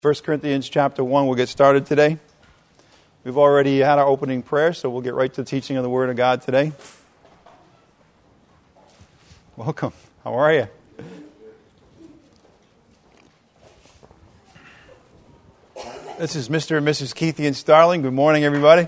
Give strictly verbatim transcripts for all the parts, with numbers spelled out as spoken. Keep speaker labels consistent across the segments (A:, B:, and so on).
A: First Corinthians chapter one, we'll get started today. We've already had our opening prayer, so we'll get right to the teaching of the Word of God today. Welcome. How are you? This is Mister and Missus Keithian Starling. Good morning, everybody.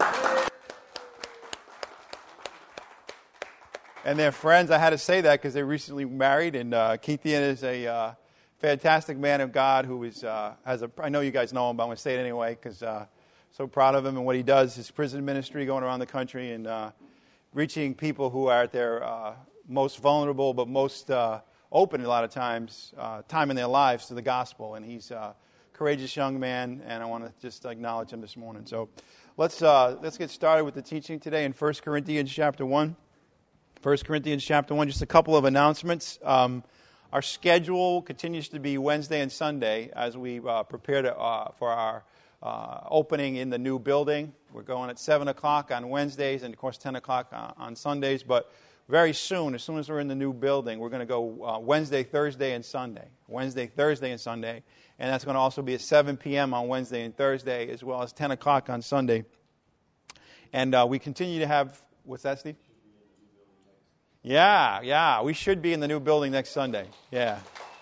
A: And their friends, I had to say that because they recently married, and uh, Keithian is a uh, fantastic man of God who is uh, has a. I know you guys know him, but I'm going to say it anyway because uh, so proud of him and what he does. His prison ministry, going around the country and uh, reaching people who are at their uh, most vulnerable, but most uh, open a lot of times, uh, time in their lives to the gospel. And he's a courageous young man, and I want to just acknowledge him this morning. So let's uh, let's get started with the teaching today in First Corinthians chapter one. First Corinthians chapter one, just a couple of announcements. Um, our schedule continues to be Wednesday and Sunday as we uh, prepare to, uh, for our uh, opening in the new building. We're going at seven o'clock on Wednesdays and, of course, ten o'clock on, on Sundays. But very soon, as soon as we're in the new building, we're going to go uh, Wednesday, Thursday, and Sunday. Wednesday, Thursday, and Sunday. And that's going to also be at seven p.m. on Wednesday and Thursday, as well as ten o'clock on Sunday. And uh, we continue to have, what's that, Steve? Yeah, yeah, we should be in the new building next Sunday. Yeah,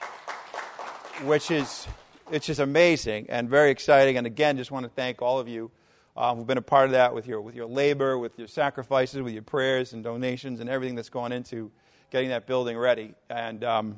A: which is it's just amazing and very exciting. And again, just want to thank all of you uh, who've been a part of that with your with your labor, with your sacrifices, with your prayers and donations, and everything that's gone into getting that building ready. And um,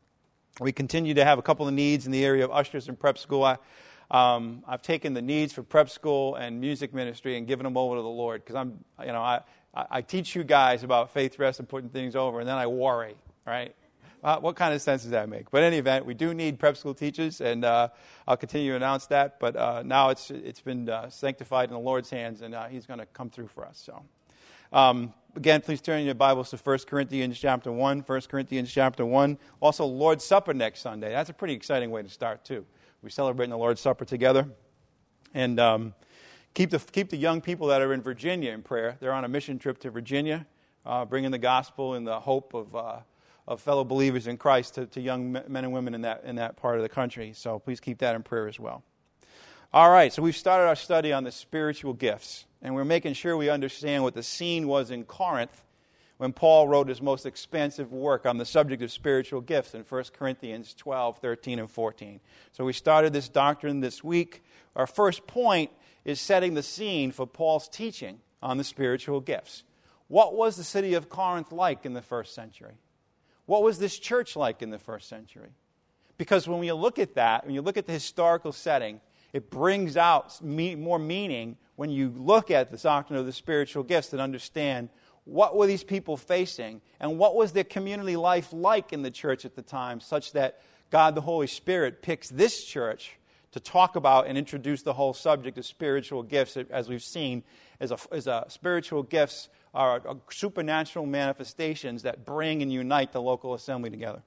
A: we continue to have a couple of needs in the area of ushers and prep school. I, um, I've taken the needs for prep school and music ministry and given them over to the Lord because I'm, you know, I. I teach you guys about faith rest and putting things over, and then I worry, right? Uh, what kind of sense does that make? But in any event, we do need prep school teachers, and uh, I'll continue to announce that. But uh, now it's it's been uh, sanctified in the Lord's hands, and uh, He's going to come through for us. So, um, again, please turn your Bibles to First Corinthians chapter one. First Corinthians chapter one. Also, Lord's Supper next Sunday. That's a pretty exciting way to start too. We're celebrating the Lord's Supper together, and. Um, Keep the keep the young people that are in Virginia in prayer. They're on a mission trip to Virginia, uh, bringing the gospel and the hope of uh, of fellow believers in Christ to, to young men and women in that in that part of the country. So please keep that in prayer as well. All right, so we've started our study on the spiritual gifts, and we're making sure we understand what the scene was in Corinth when Paul wrote his most expansive work on the subject of spiritual gifts in First Corinthians twelve, thirteen, and fourteen. So we started this doctrine this week. Our first point is setting the scene for Paul's teaching on the spiritual gifts. What was the city of Corinth like in the first century? What was this church like in the first century? Because when you look at that, when you look at the historical setting, it brings out more meaning when you look at the doctrine of the spiritual gifts and understand what were these people facing and what was their community life like in the church at the time, such that God the Holy Spirit picks this church to talk about and introduce the whole subject of spiritual gifts, as we've seen, as a, as a spiritual gifts are supernatural manifestations that bring and unite the local assembly together.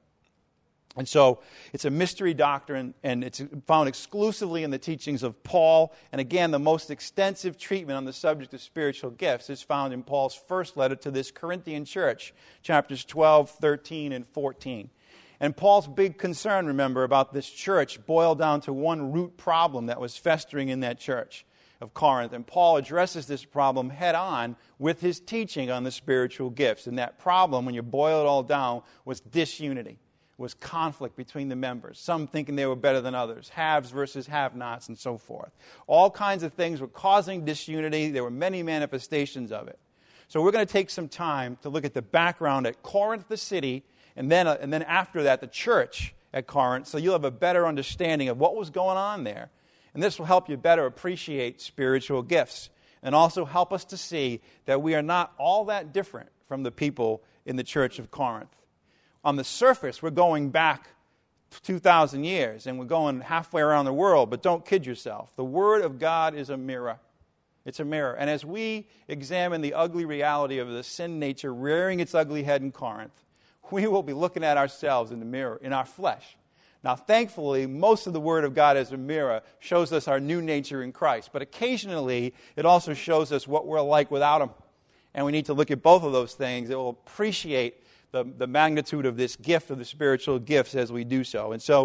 A: And so it's a mystery doctrine, and it's found exclusively in the teachings of Paul. And again, the most extensive treatment on the subject of spiritual gifts is found in Paul's first letter to this Corinthian church, chapters twelve, thirteen, and fourteen. And Paul's big concern, remember, about this church boiled down to one root problem that was festering in that church of Corinth. And Paul addresses this problem head on with his teaching on the spiritual gifts. And that problem, when you boil it all down, was disunity, was conflict between the members. Some thinking they were better than others, haves versus have-nots, and so forth. All kinds of things were causing disunity. There were many manifestations of it. So we're going to take some time to look at the background at Corinth, the city, And then, uh, and then after that, the church at Corinth, so you'll have a better understanding of what was going on there. And this will help you better appreciate spiritual gifts and also help us to see that we are not all that different from the people in the church of Corinth. On the surface, we're going back two thousand years, and we're going halfway around the world, but don't kid yourself. The Word of God is a mirror. It's a mirror. And as we examine the ugly reality of the sin nature rearing its ugly head in Corinth, we will be looking at ourselves in the mirror, in our flesh. Now, thankfully, most of the Word of God as a mirror shows us our new nature in Christ. But occasionally, it also shows us what we're like without Him. And we need to look at both of those things. It will appreciate the, the magnitude of this gift of the spiritual gifts as we do so. And so,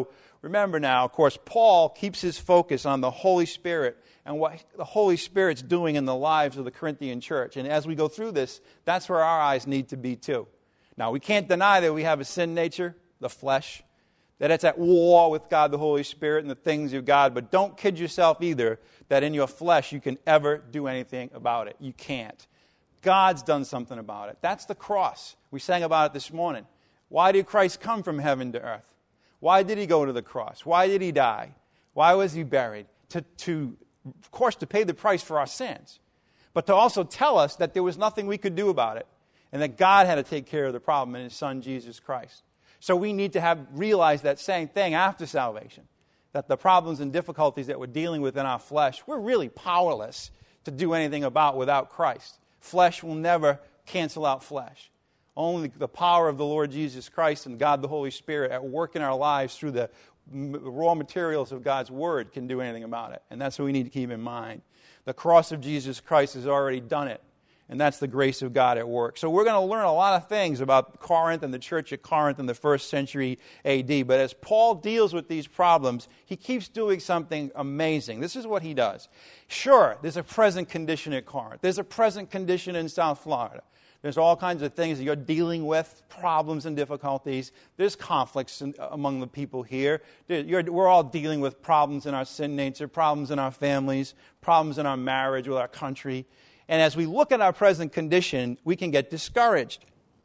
A: remember now, of course, Paul keeps his focus on the Holy Spirit and what the Holy Spirit's doing in the lives of the Corinthian church. And as we go through this, that's where our eyes need to be too. Now, we can't deny that we have a sin nature, the flesh, that it's at war with God, the Holy Spirit, and the things of God. But don't kid yourself either that in your flesh you can ever do anything about it. You can't. God's done something about it. That's the cross. We sang about it this morning. Why did Christ come from heaven to earth? Why did he go to the cross? Why did he die? Why was he buried? To, to, of course, to pay the price for our sins, but to also tell us that there was nothing we could do about it, and that God had to take care of the problem in his Son, Jesus Christ. So we need to have realized that same thing after salvation, that the problems and difficulties that we're dealing with in our flesh, we're really powerless to do anything about without Christ. Flesh will never cancel out flesh. Only the power of the Lord Jesus Christ and God the Holy Spirit at work in our lives through the raw materials of God's Word can do anything about it. And that's what we need to keep in mind. The cross of Jesus Christ has already done it. And that's the grace of God at work. So we're going to learn a lot of things about Corinth and the church at Corinth in the first century A D. But as Paul deals with these problems, he keeps doing something amazing. This is what he does. Sure, there's a present condition at Corinth. There's a present condition in South Florida. There's all kinds of things that you're dealing with, problems and difficulties. There's conflicts in, among the people here. You're, we're all dealing with problems in our sin nature, problems in our families, problems in our marriage with our country. And as we look at our present condition, we can get discouraged.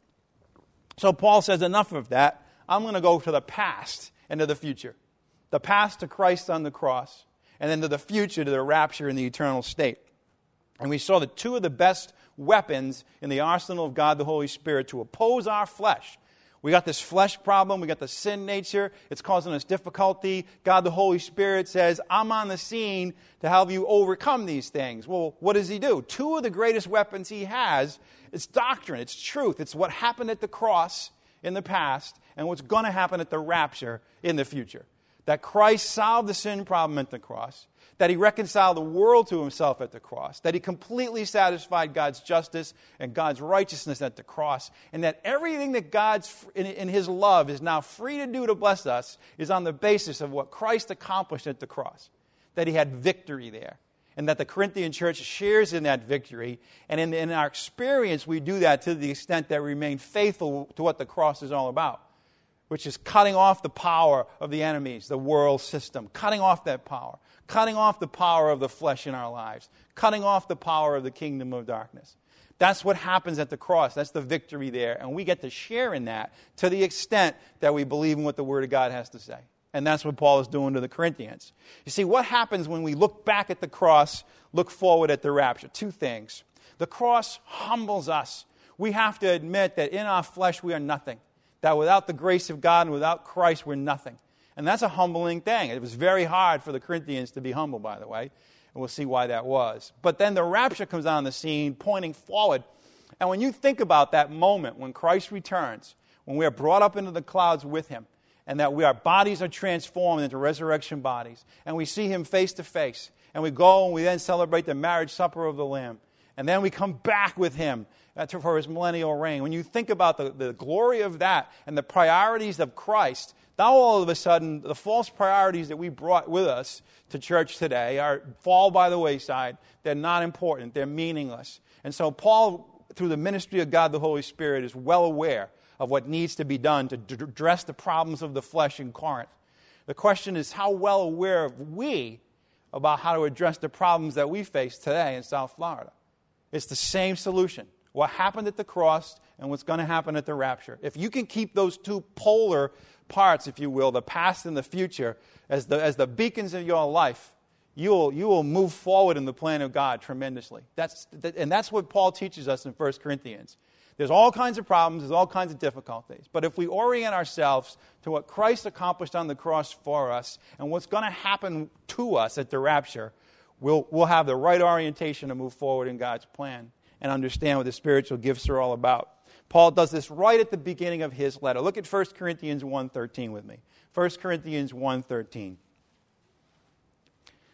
A: So Paul says, enough of that. I'm going to go to the past and to the future. The past to Christ on the cross, and then to the future to the rapture in the eternal state. And we saw that two of the best weapons in the arsenal of God the Holy Spirit to oppose our flesh. We got this flesh problem. We got the sin nature. It's causing us difficulty. God the Holy Spirit says, I'm on the scene to help you overcome these things. Well, what does he do? Two of the greatest weapons he has, it's doctrine, it's truth. It's what happened at the cross in the past and what's going to happen at the rapture in the future. That Christ solved the sin problem at the cross, that he reconciled the world to himself at the cross, that he completely satisfied God's justice and God's righteousness at the cross, and that everything that God's in, in his love is now free to do to bless us is on the basis of what Christ accomplished at the cross, that he had victory there, and that the Corinthian church shares in that victory, and in, in our experience we do that to the extent that we remain faithful to what the cross is all about, which is cutting off the power of the enemies, the world system, cutting off that power, cutting off the power of the flesh in our lives, cutting off the power of the kingdom of darkness. That's what happens at the cross. That's the victory there. And we get to share in that to the extent that we believe in what the Word of God has to say. And that's what Paul is doing to the Corinthians. You see, what happens when we look back at the cross, look forward at the rapture? Two things. The cross humbles us. We have to admit that in our flesh we are nothing. That without the grace of God and without Christ, we're nothing. And that's a humbling thing. It was very hard for the Corinthians to be humble, by the way. And we'll see why that was. But then the rapture comes on the scene, pointing forward. And when you think about that moment when Christ returns, when we are brought up into the clouds with him, and that we, our bodies are transformed into resurrection bodies, and we see him face to face, and we go and we then celebrate the marriage supper of the Lamb, and then we come back with him for his millennial reign. When you think about the, the glory of that and the priorities of Christ, now all of a sudden the false priorities that we brought with us to church today are fall by the wayside. They're not important. They're meaningless. And so Paul, through the ministry of God the Holy Spirit, is well aware of what needs to be done to d- address the problems of the flesh in Corinth. The question is, how well aware are we about how to address the problems that we face today in South Florida? It's the same solution. What happened at the cross and what's going to happen at the rapture. If you can keep those two polar parts, if you will, the past and the future, as the, as the beacons of your life, you will, you will move forward in the plan of God tremendously. That's, that, and that's what Paul teaches us in First Corinthians. There's all kinds of problems, there's all kinds of difficulties. But if we orient ourselves to what Christ accomplished on the cross for us and what's going to happen to us at the rapture, we'll, we'll have the right orientation to move forward in God's plan and understand what the spiritual gifts are all about. Paul does this right at the beginning of his letter. Look at First Corinthians one thirteen with me. First Corinthians one thirteen.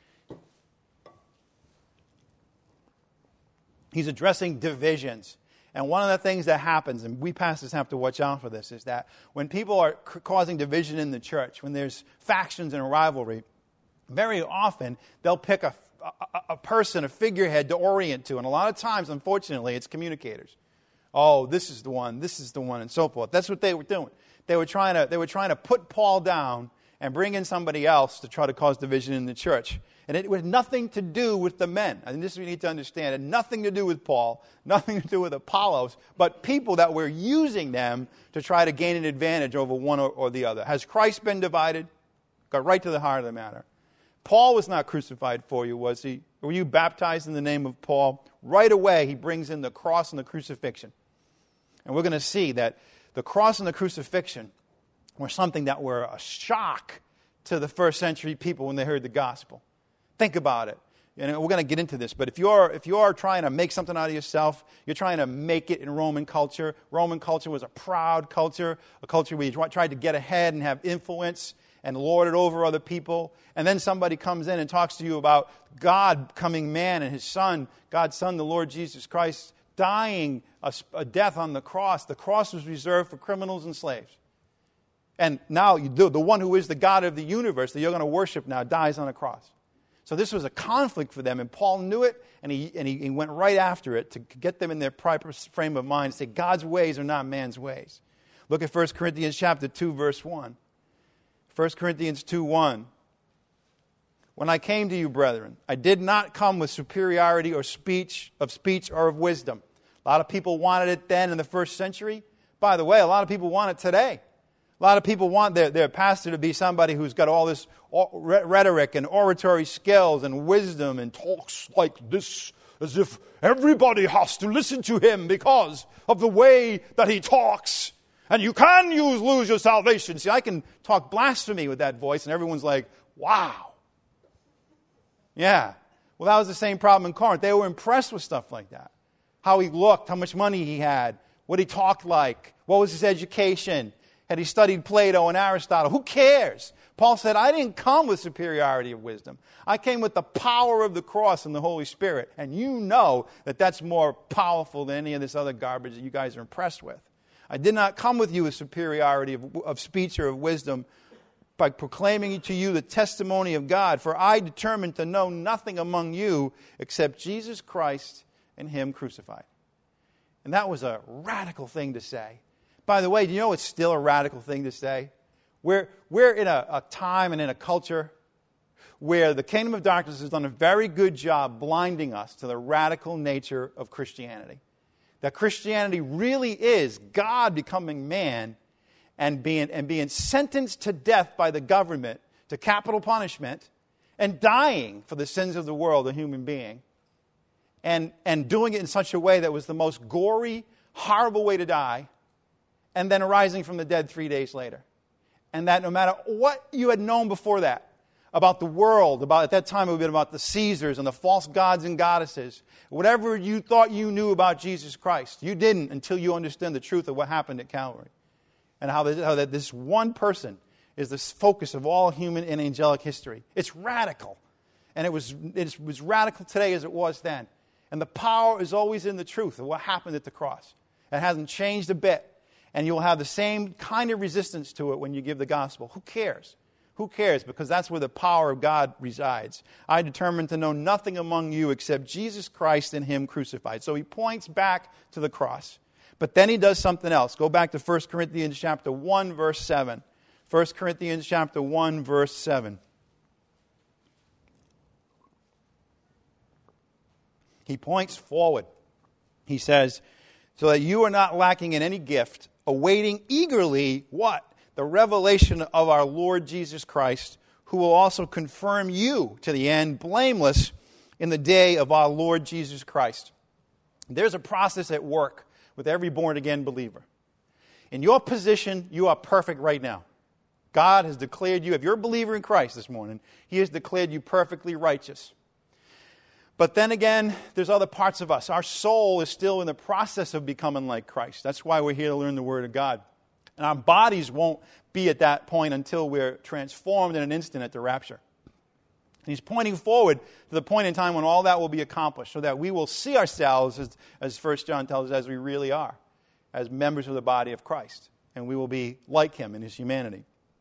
A: He's addressing divisions. And one of the things that happens, and we pastors have to watch out for this, is that when people are c- causing division in the church, when there's factions and rivalry, very often they'll pick a, a, a person, a figurehead to orient to. And a lot of times, unfortunately, it's communicators. Oh, this is the one, this is the one, and so forth. That's what they were doing. They were trying to, they were trying to put Paul down and bring in somebody else to try to cause division in the church. And it had nothing to do with the men. And this we need to understand. It had nothing to do with Paul, nothing to do with Apollos, but people that were using them to try to gain an advantage over one or, or the other. Has Christ been divided? Got right to the heart of the matter. Paul was not crucified for you, was he? Were you baptized in the name of Paul? Right away, he brings in the cross and the crucifixion. And we're going to see that the cross and the crucifixion were something that were a shock to the first century people when they heard the gospel. Think about it. And we're going to get into this, but if you're if you're trying to make something out of yourself, you're trying to make it in Roman culture. Roman culture was a proud culture, a culture where you tried to get ahead and have influence and lord it over other people. And then somebody comes in and talks to you about God becoming man and his son, God's son, the Lord Jesus Christ, dying a, a death on the cross. The cross was reserved for criminals and slaves. And now you do, the one who is the God of the universe that you're going to worship now dies on a cross. So this was a conflict for them, and Paul knew it, and he and he, he went right after it to get them in their proper frame of mind, say God's ways are not man's ways. Look at First Corinthians chapter two, verse one. First Corinthians two, one. When I came to you, brethren, I did not come with superiority or speech of speech or of wisdom. A lot of people wanted it then in the first century. By the way, a lot of people want it today. A lot of people want their, their pastor to be somebody who's got all this rhetoric and oratory skills and wisdom and talks like this as if everybody has to listen to him because of the way that he talks. And you can use, lose your salvation. See, I can talk blasphemy with that voice and everyone's like, wow. Yeah. Well, that was the same problem in Corinth. They were impressed with stuff like that. How he looked, how much money he had, what he talked like, what was his education. Had he studied Plato and Aristotle? Who cares? Paul said, I didn't come with superiority of wisdom. I came with the power of the cross and the Holy Spirit. And you know that that's more powerful than any of this other garbage that you guys are impressed with. I did not come with you with superiority of, of speech or of wisdom by proclaiming to you the testimony of God. For I determined to know nothing among you except Jesus Christ and him crucified. And that was a radical thing to say. By the way, do you know it's still a radical thing to say? We're, we're in a, a time and in a culture where the kingdom of darkness has done a very good job blinding us to the radical nature of Christianity. That Christianity really is God becoming man and being, and being sentenced to death by the government, to capital punishment, and dying for the sins of the world, a human being, and, and doing it in such a way that was the most gory, horrible way to die, and then arising from the dead three days later. And that no matter what you had known before that, about the world, about at that time it would have been about the Caesars and the false gods and goddesses, whatever you thought you knew about Jesus Christ, you didn't until you understood the truth of what happened at Calvary. And how, this, how that this one person is the focus of all human and angelic history. It's radical. And it was, it was radical today as it was then. And the power is always in the truth of what happened at the cross. It hasn't changed a bit. And you'll have the same kind of resistance to it when you give the gospel. Who cares? Who cares? Because that's where the power of God resides. I determined to know nothing among you except Jesus Christ and him crucified. So he points back to the cross. But then he does something else. Go back to First Corinthians chapter one, verse seven. First Corinthians chapter one, verse seven. He points forward. He says, so that you are not lacking in any gift, awaiting eagerly what? The revelation of our Lord Jesus Christ, who will also confirm you to the end, blameless in the day of our Lord Jesus Christ. There's a process at work with every born-again believer. In your position, you are perfect right now. God has declared you, if you're a believer in Christ this morning, he has declared you perfectly righteous. But then again, there's other parts of us. Our soul is still in the process of becoming like Christ. That's why we're here to learn the Word of God. And our bodies won't be at that point until we're transformed in an instant at the rapture. He's pointing forward to the point in time when all that will be accomplished, so that we will see ourselves, as, as First John tells us, as we really are, as members of the body of Christ. And we will be like him in his humanity.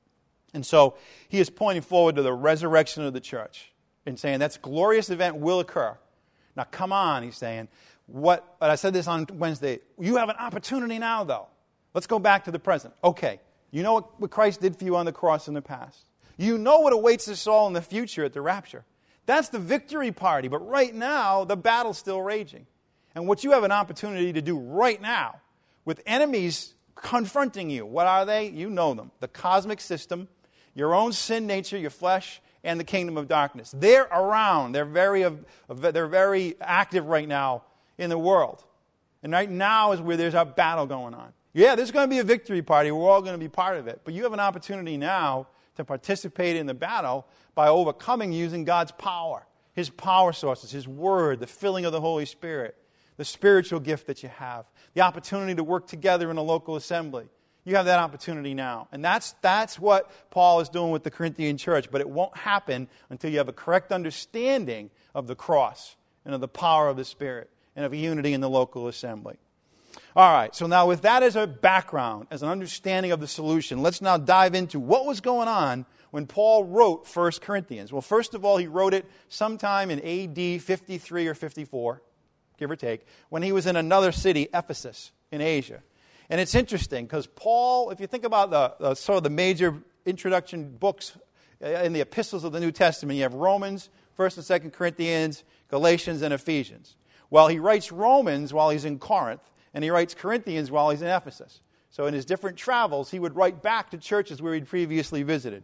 A: And so he is pointing forward to the resurrection of the church and saying that glorious event will occur. Now come on, he's saying. What? But I said this on Wednesday. You have an opportunity now, though. Let's go back to the present. Okay, you know what, what Christ did for you on the cross in the past. You know what awaits us all in the future at the rapture. That's the victory party. But right now, the battle's still raging. And what you have an opportunity to do right now, with enemies confronting you, what are they? You know them. The cosmic system, your own sin nature, your flesh, and the kingdom of darkness. They're around. They're very, they're very active right now in the world. And right now is where there's a battle going on. Yeah, there's going to be a victory party. We're all going to be part of it. But you have an opportunity now to participate in the battle by overcoming using God's power, his power sources, his word, the filling of the Holy Spirit, the spiritual gift that you have, the opportunity to work together in a local assembly. You have that opportunity now. And that's, that's what Paul is doing with the Corinthian church. But it won't happen until you have a correct understanding of the cross and of the power of the Spirit and of unity in the local assembly. All right, so now with that as a background, as an understanding of the solution, let's now dive into what was going on when Paul wrote First Corinthians. Well, first of all, he wrote it sometime in A D fifty-three or fifty-four, give or take, when he was in another city, Ephesus, in Asia. And it's interesting because Paul, if you think about the, the sort of the major introduction books in the epistles of the New Testament, you have Romans, First and Second Corinthians, Galatians, and Ephesians. Well, he writes Romans while he's in Corinth, and he writes Corinthians while he's in Ephesus. So in his different travels, he would write back to churches where he'd previously visited.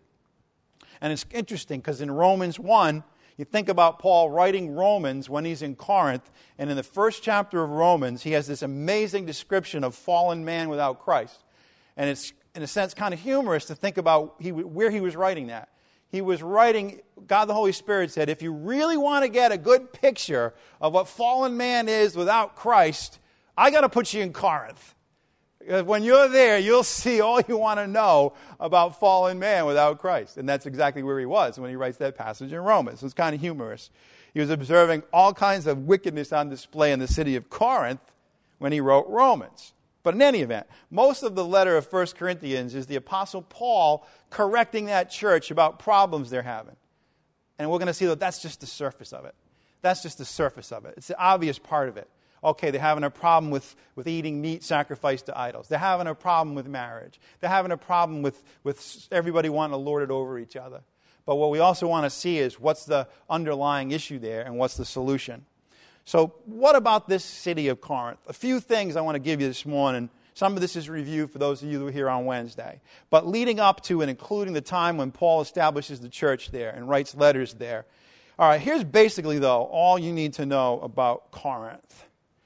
A: And it's interesting because in Romans one, you think about Paul writing Romans when he's in Corinth, and in the first chapter of Romans, he has this amazing description of fallen man without Christ. And it's, in a sense, kind of humorous to think about he, where he was writing that. He was writing, God the Holy Spirit said, if you really want to get a good picture of what fallen man is without Christ, I got to put you in Corinth. Because when you're there, you'll see all you want to know about fallen man without Christ. And that's exactly where he was when he writes that passage in Romans. So it's kind of humorous. He was observing all kinds of wickedness on display in the city of Corinth when he wrote Romans. But in any event, most of the letter of First Corinthians is the Apostle Paul correcting that church about problems they're having. And we're going to see that that's just the surface of it. That's just the surface of it. It's the obvious part of it. Okay, they're having a problem with, with eating meat sacrificed to idols. They're having a problem with marriage. They're having a problem with, with everybody wanting to lord it over each other. But what we also want to see is what's the underlying issue there and what's the solution. So what about this city of Corinth? A few things I want to give you this morning. Some of this is review for those of you who were here on Wednesday. But leading up to and including the time when Paul establishes the church there and writes letters there. All right, here's basically, though, all you need to know about Corinth.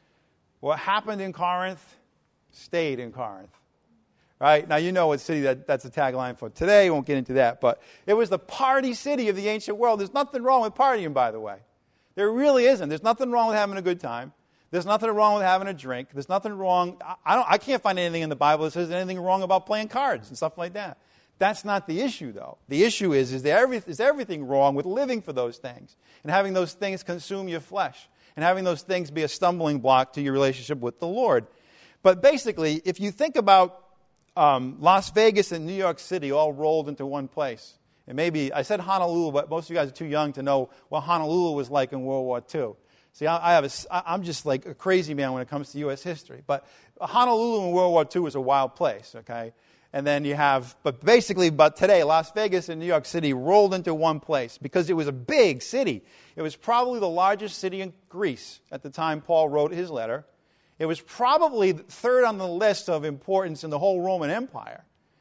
A: What happened in Corinth stayed in Corinth. Right? Now, you know what city that, that's the tagline for today. We won't get into that. But it was the party city of the ancient world. There's nothing wrong with partying, by the way. There really isn't. There's nothing wrong with having a good time. There's nothing wrong with having a drink. There's nothing wrong. I, don't, I can't find anything in the Bible that says anything wrong about playing cards and stuff like that. That's not the issue, though. The issue is, is there, every, is there everything wrong with living for those things and having those things consume your flesh and having those things be a stumbling block to your relationship with the Lord? But basically, if you think about um, Las Vegas and New York City all rolled into one place, and maybe, I said Honolulu, but most of you guys are too young to know what Honolulu was like in World War Two. See, I, I have a, I'm just like a crazy man when it comes to U S history. But Honolulu in World War Two was a wild place, okay? And then you have, but basically, but today, Las Vegas and New York City rolled into one place because it was a big city. It was probably the largest city in Greece at the time Paul wrote his letter. It was probably third on the list of importance in the whole Roman Empire,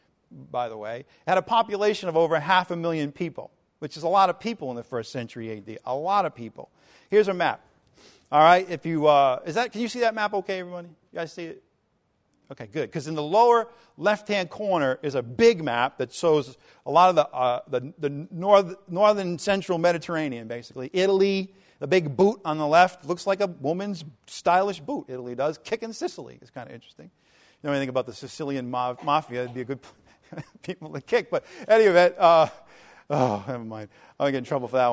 A: by the way. It had a population of over half a million people, which is a lot of people in the first century A D. A lot of people. Here's a map. All right, if you, uh, is that, can you see that map okay, everybody? You guys see it? Okay, good. Because in the lower left-hand corner is a big map that shows a lot of the uh, the, the north, northern central Mediterranean, basically. Italy, the big boot on the left, looks like a woman's stylish boot, Italy does. Kicking Sicily is kind of interesting. You know anything about the Sicilian ma- mafia, it'd be a good people to kick. But anyway, uh, oh, never mind. I'm going to get in trouble for that one.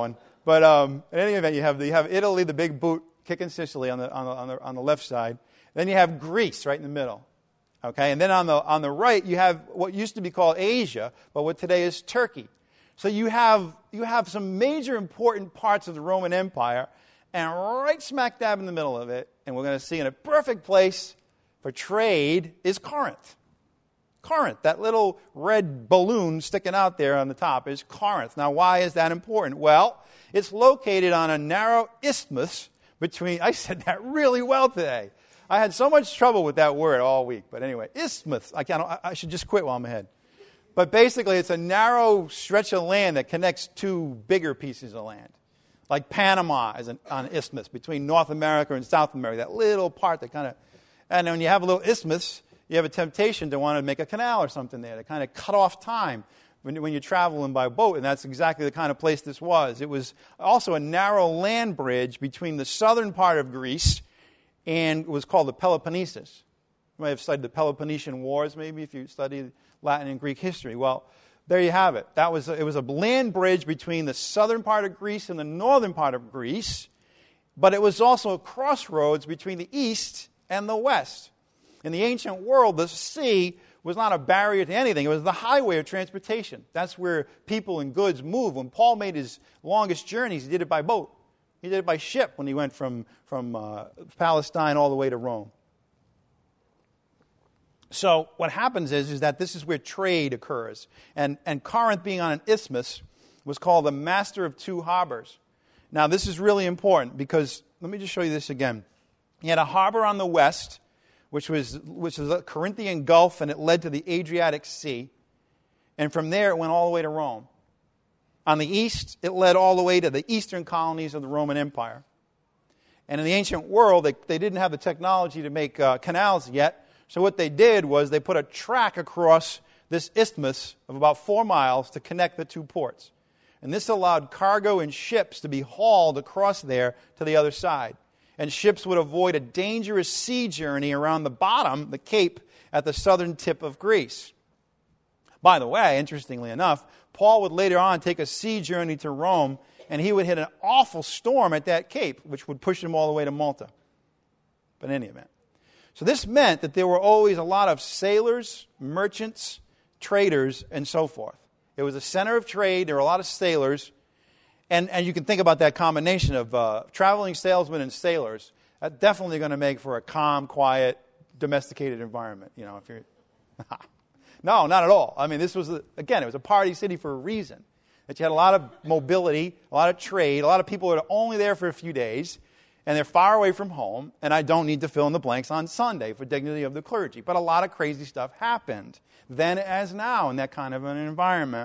A: But um, in any event, you have the, you have Italy, the big boot, kicking Sicily on the on the on the on the left side. Then you have Greece right in the middle. Okay, and then on the on the right you have what used to be called Asia, but what today is Turkey. So you have you have some major important parts of the Roman Empire, and right smack dab in the middle of it, and we're going to see in a perfect place for trade is Corinth. Corinth, that little red balloon sticking out there on the top is Corinth. Now, why is that important? Well, it's located on a narrow isthmus between, I said that really well today. I had so much trouble with that word all week. But anyway, isthmus, I, can't, I should just quit while I'm ahead. But basically, it's a narrow stretch of land that connects two bigger pieces of land. Like Panama is an, on an isthmus between North America and South America, that little part that kind of, and when you have a little isthmus, you have a temptation to want to make a canal or something there to kind of cut off time when, when you're traveling by boat, and that's exactly the kind of place this was. It was also a narrow land bridge between the southern part of Greece and was called the Peloponnesus. You might have studied the Peloponnesian Wars, maybe, if you studied Latin and Greek history. Well, there you have it. That was a, it was a land bridge between the southern part of Greece and the northern part of Greece, but it was also a crossroads between the east and the west. In the ancient world, the sea was not a barrier to anything. It was the highway of transportation. That's where people and goods moved. When Paul made his longest journeys, he did it by boat. He did it by ship when he went from, from uh, Palestine all the way to Rome. So what happens is, is that this is where trade occurs. And, and Corinth, being on an isthmus, was called the master of two harbors. Now, this is really important because, let me just show you this again. He had a harbor on the west, which was which was the Corinthian Gulf, and it led to the Adriatic Sea. And from there, it went all the way to Rome. On the east, it led all the way to the eastern colonies of the Roman Empire. And in the ancient world, they, they didn't have the technology to make uh, canals yet. So what they did was they put a track across this isthmus of about four miles to connect the two ports. And this allowed cargo and ships to be hauled across there to the other side. And ships would avoid a dangerous sea journey around the bottom, the Cape, at the southern tip of Greece. By the way, interestingly enough, Paul would later on take a sea journey to Rome, and he would hit an awful storm at that Cape, which would push him all the way to Malta. But in any event. So this meant that there were always a lot of sailors, merchants, traders, and so forth. It was a center of trade. There were a lot of sailors. And, and you can think about that combination of uh, traveling salesmen and sailors. That's definitely going to make for a calm, quiet, domesticated environment. You know, if you're no, not at all. I mean, this was a, again, it was a party city for a reason. That you had a lot of mobility, a lot of trade, a lot of people that are only there for a few days, and they're far away from home. And I don't need to fill in the blanks on Sunday for dignity of the clergy. But a lot of crazy stuff happened then as now in that kind of an environment.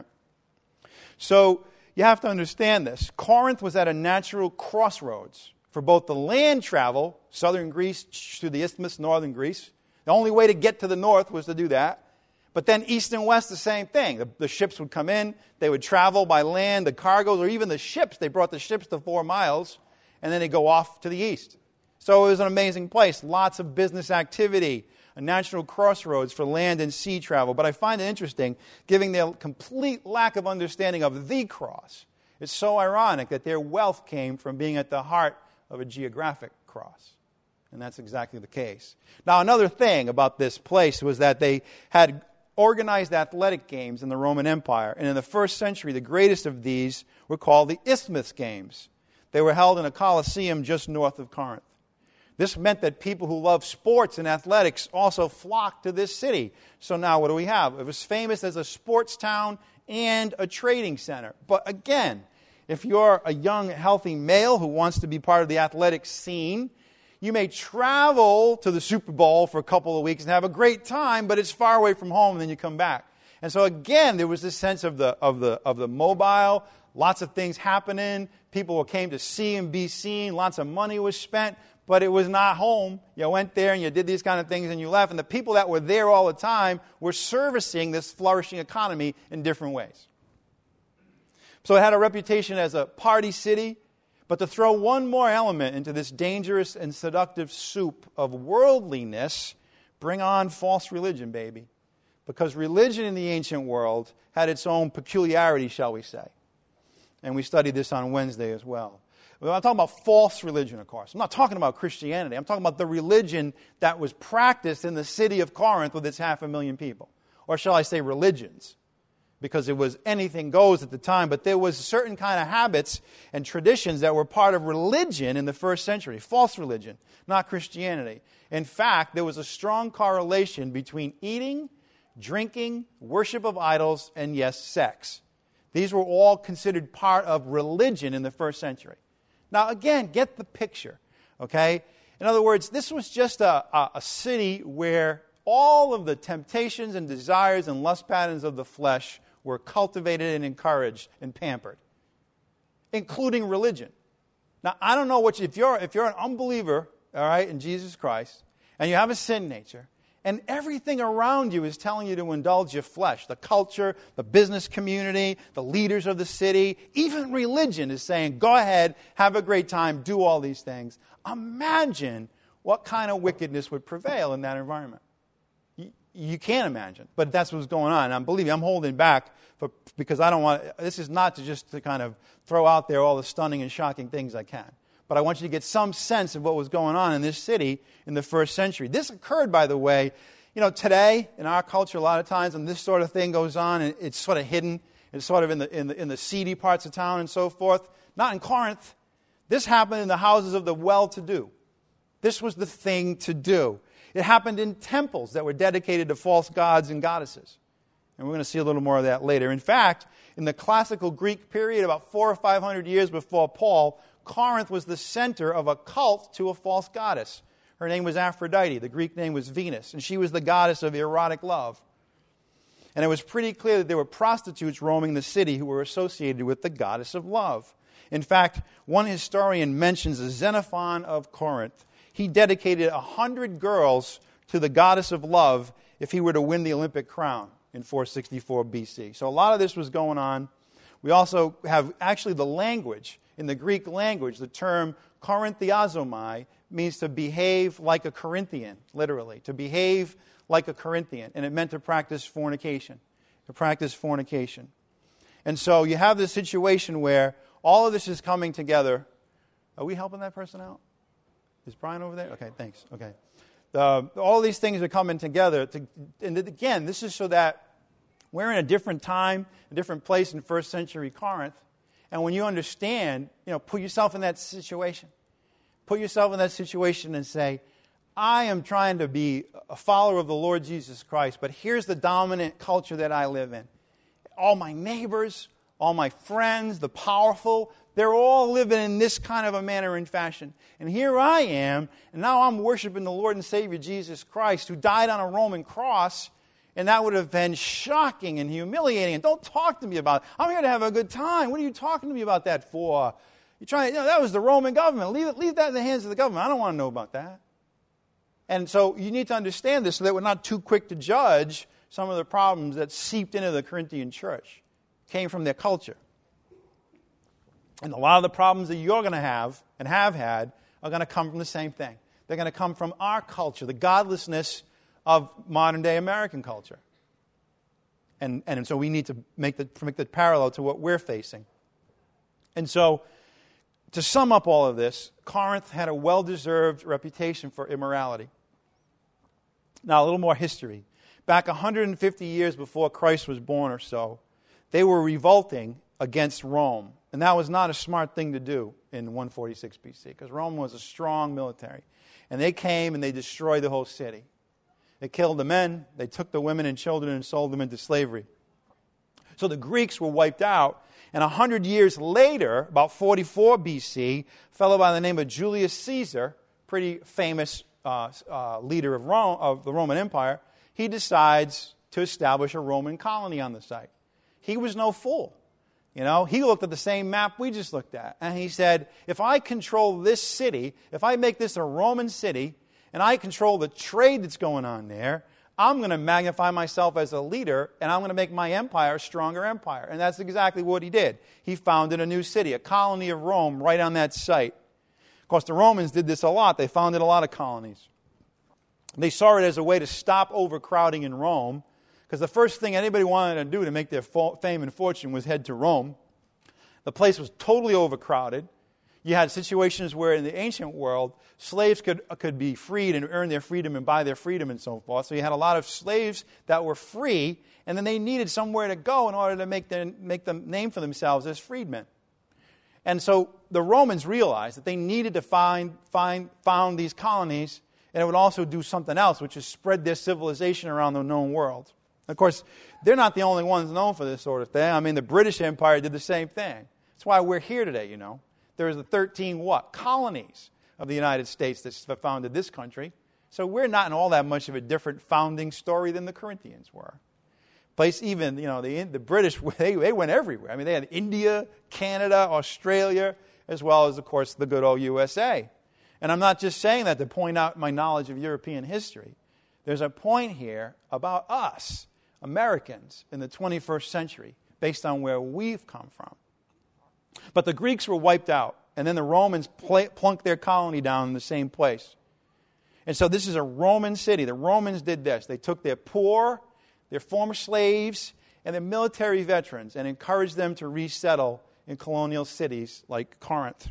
A: So you have to understand this. Corinth was at a natural crossroads for both the land travel, southern Greece through the isthmus, northern Greece. The only way to get to the north was to do that. But then east and west, the same thing. The, the ships would come in, they would travel by land, the cargoes, or even the ships. They brought the ships to four miles, and then they go off to the east. So it was an amazing place. Lots of business activity, a natural crossroads for land and sea travel. But I find it interesting, given their complete lack of understanding of the cross. It's so ironic that their wealth came from being at the heart of a geographic cross. And that's exactly the case. Now, another thing about this place was that they had organized athletic games in the Roman Empire. And in the first century, the greatest of these were called the Isthmus Games. They were held in a coliseum just north of Corinth. This meant that people who love sports and athletics also flocked to this city. So now what do we have? It was famous as a sports town and a trading center. But again, if you're a young, healthy male who wants to be part of the athletic scene, you may travel to the Super Bowl for a couple of weeks and have a great time, but it's far away from home, and then you come back. And so again, there was this sense of the of the of the mobile, lots of things happening. People came to see and be seen. Lots of money was spent. But it was not home. You went there and you did these kind of things and you left. And the people that were there all the time were servicing this flourishing economy in different ways. So it had a reputation as a party city. But to throw one more element into this dangerous and seductive soup of worldliness, bring on false religion, baby. Because religion in the ancient world had its own peculiarity, shall we say. And we studied this on Wednesday as well. I'm talking about false religion, of course. I'm not talking about Christianity. I'm talking about the religion that was practiced in the city of Corinth with its half a million people. Or shall I say religions? Because it was anything goes at the time. But there was certain kind of habits and traditions that were part of religion in the first century. False religion, not Christianity. In fact, there was a strong correlation between eating, drinking, worship of idols, and yes, sex. These were all considered part of religion in the first century. Now, again, get the picture, okay? In other words, this was just a, a, a city where all of the temptations and desires and lust patterns of the flesh were cultivated and encouraged and pampered, including religion. Now, I don't know what you, if you're if you're an unbeliever, all right, in Jesus Christ, and you have a sin nature, and everything around you is telling you to indulge your flesh. The culture, the business community, the leaders of the city, even religion is saying, go ahead, have a great time, do all these things. Imagine what kind of wickedness would prevail in that environment. You, you can't imagine, but that's what's going on. And believe me, I'm holding back for, because I don't want, this is not to just to kind of throw out there all the stunning and shocking things I can. But I want you to get some sense of what was going on in this city in the first century. This occurred, by the way, you know, today in our culture, a lot of times when this sort of thing goes on, and it's sort of hidden, it's sort of in the in the in the seedy parts of town and so forth. Not in Corinth. This happened in the houses of the well-to-do. This was the thing to do. It happened in temples that were dedicated to false gods and goddesses. And we're going to see a little more of that later. In fact, in the classical Greek period, about four or five hundred years before Paul, Corinth was the center of a cult to a false goddess. Her name was Aphrodite. The Greek name was Venus. And she was the goddess of erotic love. And it was pretty clear that there were prostitutes roaming the city who were associated with the goddess of love. In fact, one historian mentions a Xenophon of Corinth. He dedicated a hundred girls to the goddess of love if he were to win the Olympic crown in four sixty-four B C. So a lot of this was going on. We also have actually the language. In the Greek language, the term Korinthiazomai means to behave like a Corinthian, literally. To behave like a Corinthian. And it meant to practice fornication. To practice fornication. And so you have this situation where all of this is coming together. Are we helping that person out? Is Brian over there? Okay, thanks. Okay. The, all these things are coming together. To, and again, this is so that we're in a different time, a different place in first century Corinth. And when you understand, you know, put yourself in that situation. Put yourself in that situation and say, I am trying to be a follower of the Lord Jesus Christ, but here's the dominant culture that I live in. All my neighbors, all my friends, the powerful, they're all living in this kind of a manner and fashion. And here I am, and now I'm worshiping the Lord and Savior Jesus Christ, who died on a Roman cross. And that would have been shocking and humiliating. And don't talk to me about it. I'm here to have a good time. What are you talking to me about that for? You're trying, you know, that was the Roman government. Leave it, leave that in the hands of the government. I don't want to know about that. And so you need to understand this so that we're not too quick to judge some of the problems that seeped into the Corinthian church. Came from their culture. And a lot of the problems that you're going to have and have had are going to come from the same thing. They're going to come from our culture, the godlessness of modern-day American culture. And, and so we need to make the, make the parallel to what we're facing. And so, to sum up all of this, Corinth had a well-deserved reputation for immorality. Now, a little more history. Back one hundred fifty years before Christ was born or so, they were revolting against Rome. And that was not a smart thing to do in one forty-six B C, because Rome was a strong military. And they came and they destroyed the whole city. They killed the men, they took the women and children and sold them into slavery. So the Greeks were wiped out, and a hundred years later, about forty-four B C, a fellow by the name of Julius Caesar, pretty famous uh, uh, leader of Rome, of the Roman Empire, he decides to establish a Roman colony on the site. He was no fool. You know, he looked at the same map we just looked at, and he said, if I control this city, if I make this a Roman city, and I control the trade that's going on there, I'm going to magnify myself as a leader, and I'm going to make my empire a stronger empire. And that's exactly what he did. He founded a new city, a colony of Rome, right on that site. Of course, the Romans did this a lot. They founded a lot of colonies. They saw it as a way to stop overcrowding in Rome, because the first thing anybody wanted to do to make their fame and fortune was head to Rome. The place was totally overcrowded. You had situations where in the ancient world, slaves could, could be freed and earn their freedom and buy their freedom and so forth. So you had a lot of slaves that were free, and then they needed somewhere to go in order to make, their, make them name for themselves as freedmen. And so the Romans realized that they needed to find, find found these colonies, and it would also do something else, which is spread their civilization around the known world. Of course, they're not the only ones known for this sort of thing. I mean, the British Empire did the same thing. That's why we're here today, you know. There's the thirteen what? Colonies of the United States that founded this country. So we're not in all that much of a different founding story than the Corinthians were. Place even, you know, the the British, they, they went everywhere. I mean, they had India, Canada, Australia, as well as, of course, the good old U S A. And I'm not just saying that to point out my knowledge of European history. There's a point here about us, Americans, in the twenty-first century, based on where we've come from. But the Greeks were wiped out, and then the Romans pl- plunked their colony down in the same place. And so this is a Roman city. The Romans did this. They took their poor, their former slaves, and their military veterans and encouraged them to resettle in colonial cities like Corinth.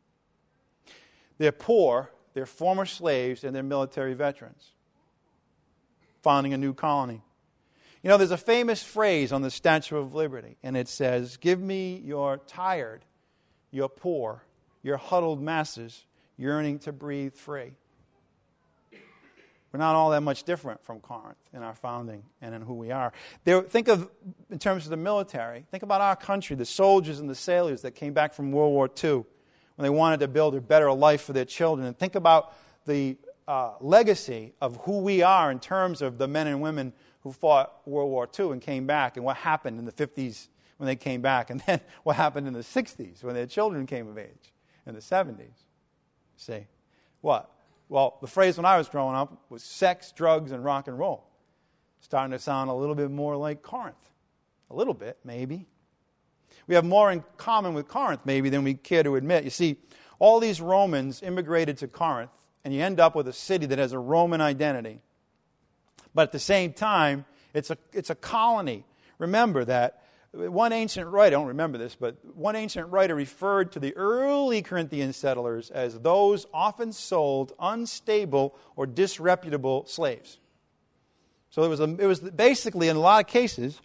A: Their poor, their former slaves, and their military veterans, founding a new colony. You know, there's a famous phrase on the Statue of Liberty, and it says, "Give me your tired, your poor, your huddled masses yearning to breathe free." We're not all that much different from Corinth in our founding and in who we are. There, think of, in terms of the military, think about our country, the soldiers and the sailors that came back from World War Two when they wanted to build a better life for their children. And think about the uh, legacy of who we are in terms of the men and women who fought World War Two and came back, and what happened in the fifties when they came back, and then what happened in the sixties when their children came of age, in the seventies. See? What? Well, the phrase when I was growing up was sex, drugs, and rock and roll. Starting to sound a little bit more like Corinth. A little bit, maybe. We have more in common with Corinth, maybe, than we care to admit. You see, all these Romans immigrated to Corinth, and you end up with a city that has a Roman identity. But at the same time, it's a it's a colony. Remember that one ancient writer, I don't remember this, but one ancient writer referred to the early Corinthian settlers as those often sold unstable or disreputable slaves. So it was, a, it was basically, in a lot of cases,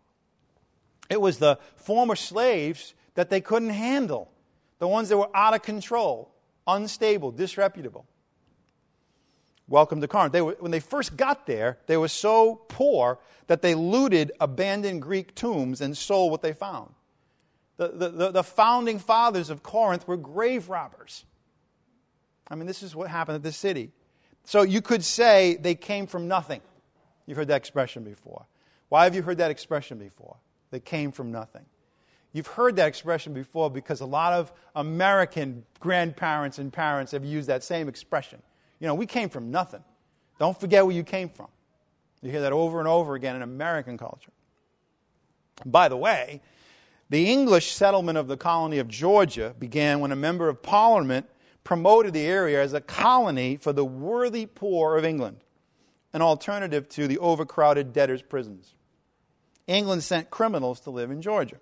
A: it was the former slaves that they couldn't handle, the ones that were out of control, unstable, disreputable. Welcome to Corinth. They were, when they first got there, they were so poor that they looted abandoned Greek tombs and sold what they found. The, the, the, the founding fathers of Corinth were grave robbers. I mean, this is what happened at this city. So you could say they came from nothing. You've heard that expression before. Why have you heard that expression before? They came from nothing. You've heard that expression before because a lot of American grandparents and parents have used that same expression. You know, we came from nothing. Don't forget where you came from. You hear that over and over again in American culture. By the way, the English settlement of the colony of Georgia began when a member of Parliament promoted the area as a colony for the worthy poor of England, an alternative to the overcrowded debtors' prisons. England sent criminals to live in Georgia.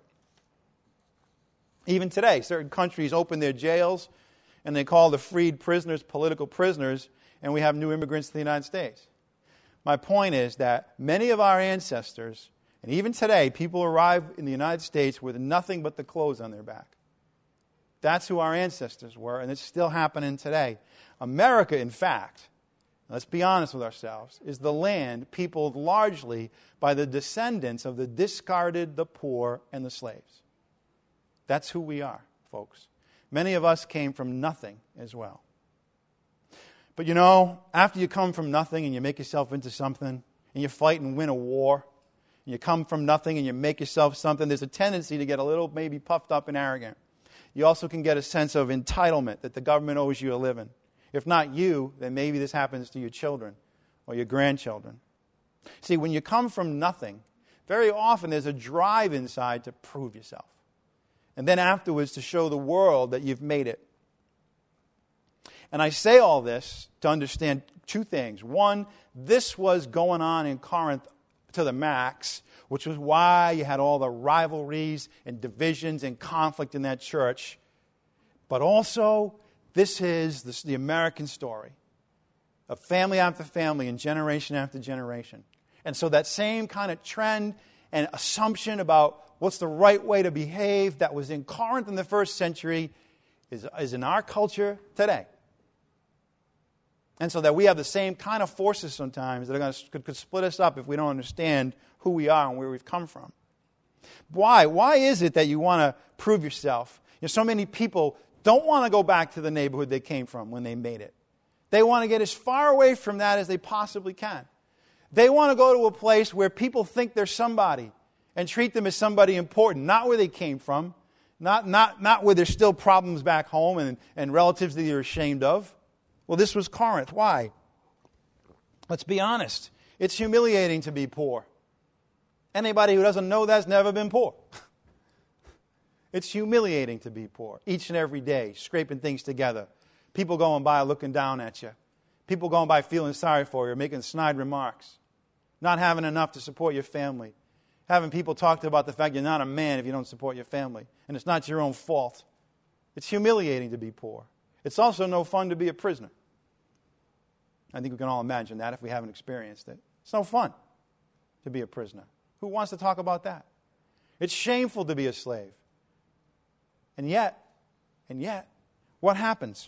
A: Even today, certain countries open their jails and they call the freed prisoners political prisoners, and we have new immigrants to the United States. My point is that many of our ancestors, and even today, people arrive in the United States with nothing but the clothes on their back. That's who our ancestors were, and it's still happening today. America, in fact, let's be honest with ourselves, is the land peopled largely by the descendants of the discarded, the poor, and the slaves. That's who we are, folks. Many of us came from nothing as well. But you know, after you come from nothing and you make yourself into something, and you fight and win a war, and you come from nothing and you make yourself something, there's a tendency to get a little maybe puffed up and arrogant. You also can get a sense of entitlement that the government owes you a living. If not you, then maybe this happens to your children or your grandchildren. See, when you come from nothing, very often there's a drive inside to prove yourself. And then afterwards to show the world that you've made it. And I say all this to understand two things. One, this was going on in Corinth to the max, which was why you had all the rivalries and divisions and conflict in that church. But also, this is the, the American story of family after family and generation after generation. And so that same kind of trend and assumption about what's the right way to behave that was in Corinth in the first century is, is in our culture today. And so that we have the same kind of forces sometimes that are going to could, could split us up if we don't understand who we are and where we've come from. Why? Why is it that you want to prove yourself? You know, so many people don't want to go back to the neighborhood they came from when they made it. They want to get as far away from that as they possibly can. They want to go to a place where people think they're somebody and treat them as somebody important, not where they came from, not, not, not where there's still problems back home and, and relatives that you're ashamed of. Well, this was Corinth. Why? Let's be honest. It's humiliating to be poor. Anybody who doesn't know that's never been poor. It's humiliating to be poor each and every day, scraping things together. People going by looking down at you. People going by feeling sorry for you, making snide remarks. Not having enough to support your family. Having people talk to you about the fact you're not a man if you don't support your family. And it's not your own fault. It's humiliating to be poor. It's also no fun to be a prisoner. I think we can all imagine that if we haven't experienced it. It's no fun to be a prisoner. Who wants to talk about that? It's shameful to be a slave. And yet, and yet, what happens?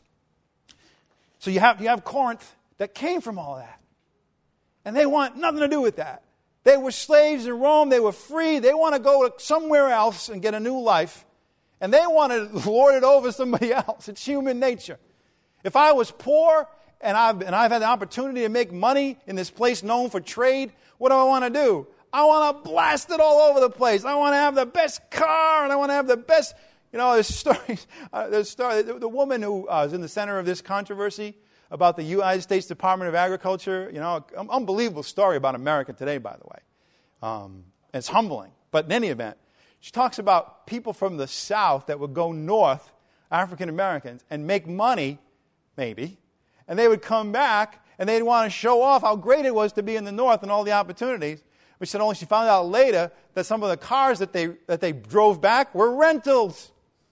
A: So you have, you have Corinth that came from all that. And they want nothing to do with that. They were slaves in Rome. They were free. They want to go somewhere else and get a new life. And they want to lord it over somebody else. It's human nature. If I was poor and I've, and I've had the opportunity to make money in this place known for trade, what do I want to do? I want to blast it all over the place. I want to have the best car and I want to have the best... You know, there's stories, uh, there's story, the, the woman who uh, is in the center of this controversy about the United States Department of Agriculture, you know, an unbelievable story about America today, by the way. Um, it's humbling. But in any event, she talks about people from the South that would go north, African Americans, and make money, maybe, and they would come back and they'd want to show off how great it was to be in the North and all the opportunities. But she said only she found out later that some of the cars that they that they drove back were rentals.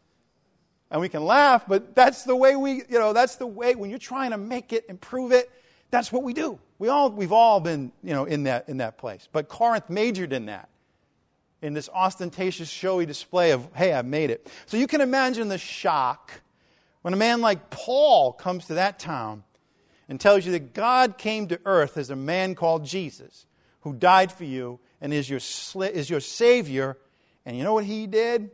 A: And we can laugh, but that's the way we, you know, that's the way, when you're trying to make it, improve it, that's what we do. We all, we've all been, you know, in that, in that place. But Corinth majored in that, in this ostentatious, showy display of, hey, I've made it. So you can imagine the shock when a man like Paul comes to that town and tells you that God came to earth as a man called Jesus, who died for you and is your, is your Savior. And you know what he did?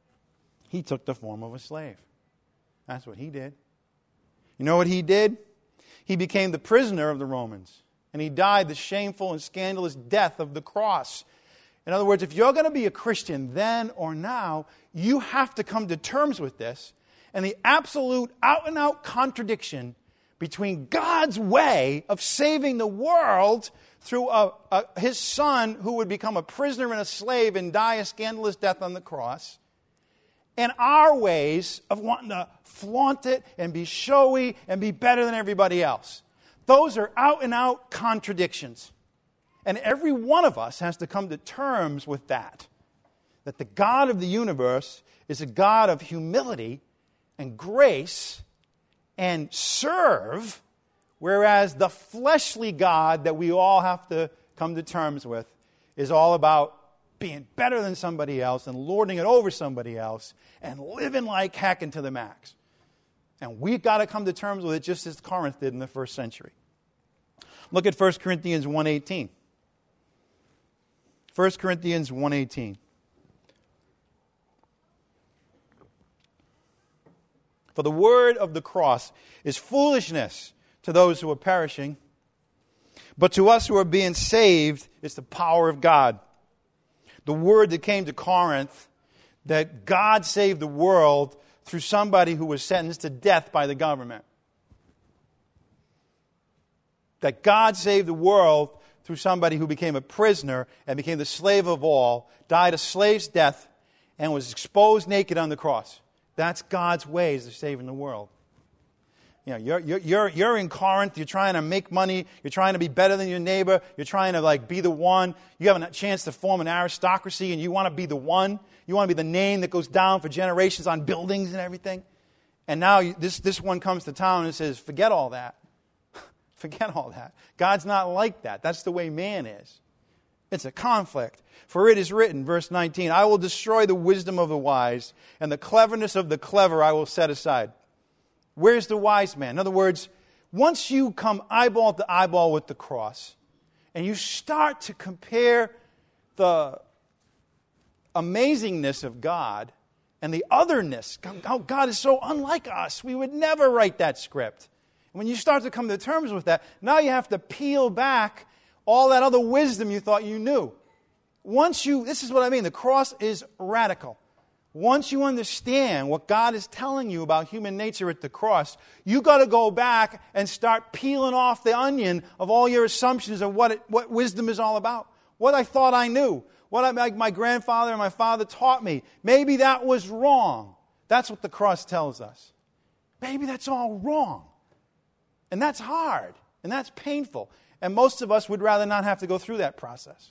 A: He took the form of a slave. That's what he did. You know what he did? He became the prisoner of the Romans. And he died the shameful and scandalous death of the cross. In other words, if you're going to be a Christian then or now, you have to come to terms with this and the absolute out-and-out contradiction between God's way of saving the world through a, a, His Son who would become a prisoner and a slave and die a scandalous death on the cross, and our ways of wanting to flaunt it and be showy and be better than everybody else. Those are out-and-out contradictions. And every one of us has to come to terms with that. That the God of the universe is a God of humility and grace and serve, whereas the fleshly God that we all have to come to terms with is all about being better than somebody else and lording it over somebody else and living like heck into the max. And we've got to come to terms with it just as Corinth did in the first century. Look at First Corinthians one eighteen. First Corinthians one eighteen. For the word of the cross is foolishness to those who are perishing, but to us who are being saved, it's the power of God. The word that came to Corinth, that God saved the world through somebody who was sentenced to death by the government. That God saved the world through somebody who became a prisoner and became the slave of all, died a slave's death, and was exposed naked on the cross. That's God's ways of saving the world. You know, you're, you're, you're, you're in Corinth, you're trying to make money, you're trying to be better than your neighbor, you're trying to like be the one, you have a chance to form an aristocracy and you want to be the one, you want to be the name that goes down for generations on buildings and everything. And now you, this, this one comes to town and says, forget all that. Forget all that. God's not like that. That's the way man is. It's a conflict. For it is written, verse nineteen, I will destroy the wisdom of the wise, and the cleverness of the clever I will set aside. Where's the wise man? In other words, once you come eyeball to eyeball with the cross, and you start to compare the amazingness of God and the otherness, how God is so unlike us, we would never write that script. And when you start to come to terms with that, now you have to peel back all that other wisdom you thought you knew. Once you, this is what I mean, the cross is radical. Once you understand what God is telling you about human nature at the cross, you got to go back and start peeling off the onion of all your assumptions of what it, what wisdom is all about. What I thought I knew, what I, like my grandfather and my father taught me. Maybe that was wrong. That's what the cross tells us. Maybe that's all wrong. And that's hard, and that's painful. And most of us would rather not have to go through that process.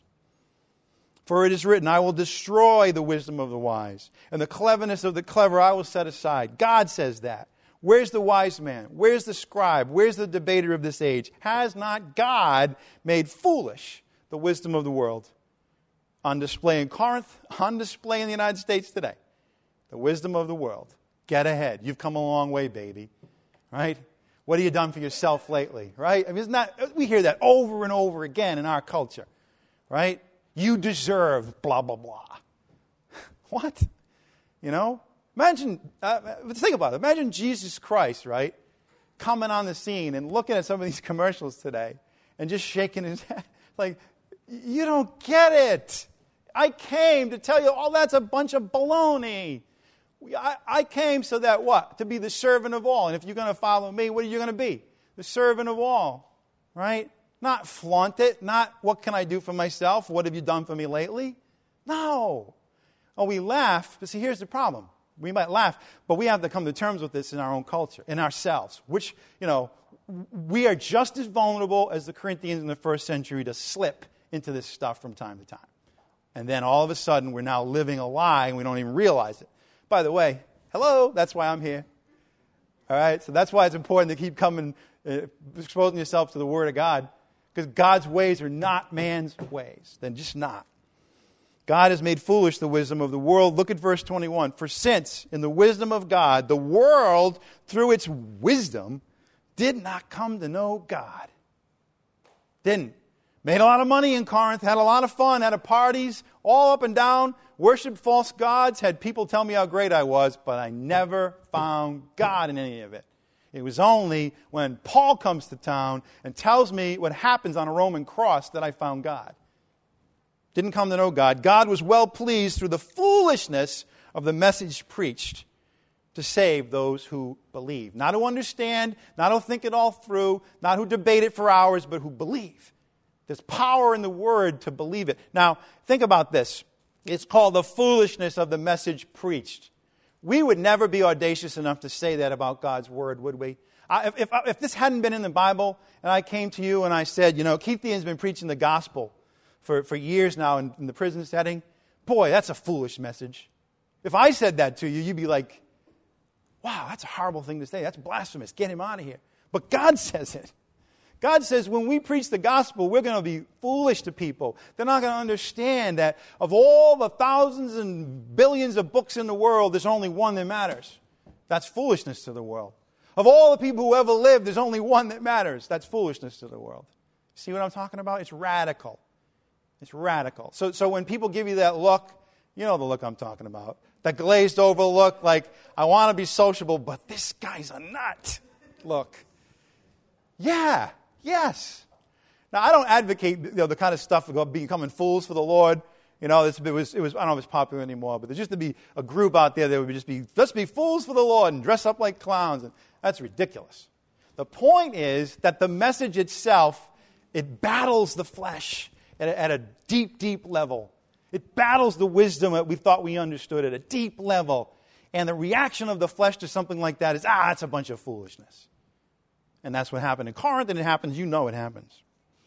A: For it is written, I will destroy the wisdom of the wise, and the cleverness of the clever I will set aside. God says that. Where's the wise man? Where's the scribe? Where's the debater of this age? Has not God made foolish the wisdom of the world? On display in Corinth, on display in the United States today. The wisdom of the world. Get ahead. You've come a long way, baby. Right? What have you done for yourself lately? Right? I mean, isn't that, we hear that over and over again in our culture. Right? You deserve blah, blah, blah. What? You know? Imagine, uh, think about it. Imagine Jesus Christ, right, coming on the scene and looking at some of these commercials today and just shaking his head. Like, you don't get it. I came to tell you, oh, that's a bunch of baloney. I, I came so that what? To be the servant of all. And if you're going to follow me, what are you going to be? The servant of all, right? Not flaunt it, not what can I do for myself, what have you done for me lately? No. Oh, we laugh, but see, here's the problem. We might laugh, but we have to come to terms with this in our own culture, in ourselves, which, you know, we are just as vulnerable as the Corinthians in the first century to slip into this stuff from time to time. And then all of a sudden, we're now living a lie and we don't even realize it. By the way, hello, that's why I'm here. All right, so that's why it's important to keep coming, uh, exposing yourself to the Word of God. Because God's ways are not man's ways. They're just not. God has made foolish the wisdom of the world. Look at verse twenty-one. For since, in the wisdom of God, the world, through its wisdom, did not come to know God. Didn't. Made a lot of money in Corinth, had a lot of fun, had a parties, all up and down, worshiped false gods, had people tell me how great I was, but I never found God in any of it. It was only when Paul comes to town and tells me what happens on a Roman cross that I found God. Didn't come to know God. God was well pleased through the foolishness of the message preached to save those who believe. Not who understand, not who think it all through, not who debate it for hours, but who believe. There's power in the Word to believe it. Now, think about this. It's called the foolishness of the message preached. We would never be audacious enough to say that about God's Word, would we? I, if, if, if this hadn't been in the Bible, and I came to you and I said, you know, Keith Ian's been preaching the gospel for, for years now in, in the prison setting, boy, that's a foolish message. If I said that to you, you'd be like, wow, that's a horrible thing to say. That's blasphemous. Get him out of here. But God says it. God says when we preach the gospel, we're going to be foolish to people. They're not going to understand that of all the thousands and billions of books in the world, there's only one that matters. That's foolishness to the world. Of all the people who ever lived, there's only one that matters. That's foolishness to the world. See what I'm talking about? It's radical. It's radical. So, so when people give you that look, you know the look I'm talking about. That glazed over look like, I want to be sociable, but this guy's a nut. Look. Yeah. Yes. Now, I don't advocate, you know, the kind of stuff about becoming fools for the Lord. You know, it was, it was, I don't know if it's popular anymore, but there used to be a group out there that would just be, let's be fools for the Lord and dress up like clowns. And that's ridiculous. The point is that the message itself, it battles the flesh at a, at a deep, deep level. It battles the wisdom that we thought we understood at a deep level. And the reaction of the flesh to something like that is, ah, it's a bunch of foolishness. And that's what happened in Corinth, and it happens, you know it happens.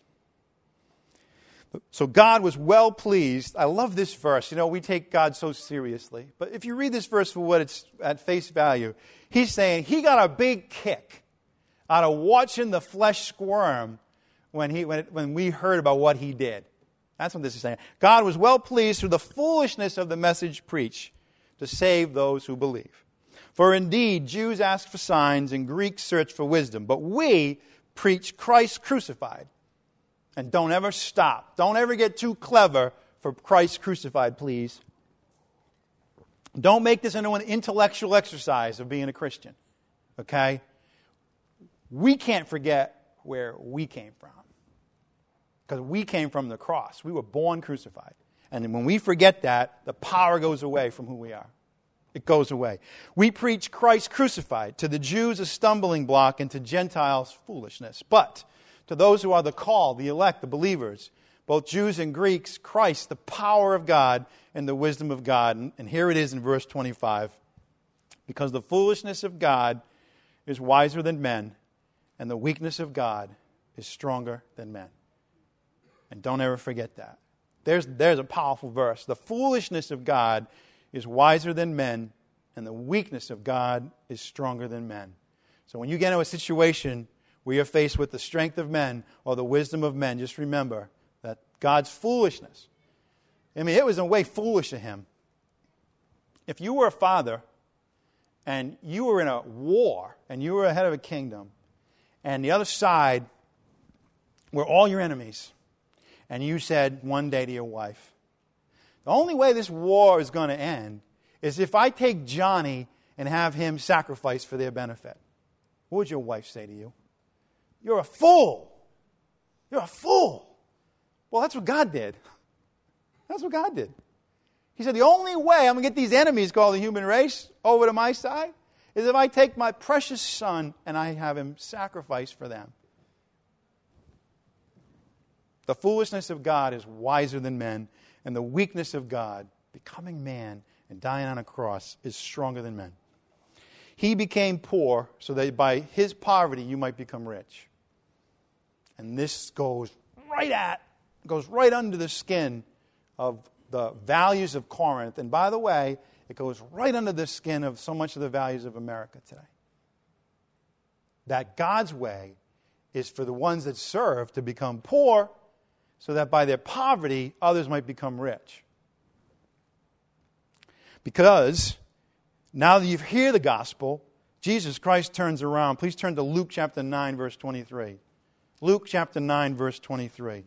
A: So God was well pleased. I love this verse. You know, we take God so seriously. But if you read this verse for what it's at face value, he's saying he got a big kick out of watching the flesh squirm when he when, when we heard about what he did. That's what this is saying. God was well pleased through the foolishness of the message preached to save those who believe. For indeed, Jews ask for signs and Greeks search for wisdom, but we preach Christ crucified. And don't ever stop. Don't ever get too clever for Christ crucified, please. Don't make this into an intellectual exercise of being a Christian. Okay? We can't forget where we came from. Because we came from the cross. We were born crucified. And when we forget that, the power goes away from who we are. It goes away. We preach Christ crucified. To the Jews, a stumbling block, and to Gentiles, foolishness. But to those who are the called, the elect, the believers, both Jews and Greeks, Christ, the power of God and the wisdom of God. And, and here it is in verse twenty-five. Because the foolishness of God is wiser than men, and the weakness of God is stronger than men. And don't ever forget that. There's, there's a powerful verse. The foolishness of God is wiser than men, and the weakness of God is stronger than men. So when you get into a situation where you're faced with the strength of men or the wisdom of men, just remember that God's foolishness, I mean, it was in a way foolish of him. If you were a father and you were in a war and you were a head of a kingdom and the other side were all your enemies, and you said one day to your wife, the only way this war is going to end is if I take Johnny and have him sacrificed for their benefit. What would your wife say to you? You're a fool. You're a fool. Well, that's what God did. That's what God did. He said, the only way I'm going to get these enemies called the human race over to my side is if I take my precious son and I have him sacrificed for them. The foolishness of God is wiser than men, and the weakness of God, becoming man and dying on a cross, is stronger than men. He became poor so that by his poverty you might become rich. And this goes right at, goes right under the skin of the values of Corinth. And by the way, it goes right under the skin of so much of the values of America today. That God's way is for the ones that serve to become poor so that by their poverty others might become rich. Because now that you hear the gospel, Jesus Christ turns around. Please turn to Luke chapter nine, verse twenty-three. Luke chapter nine, verse twenty-three.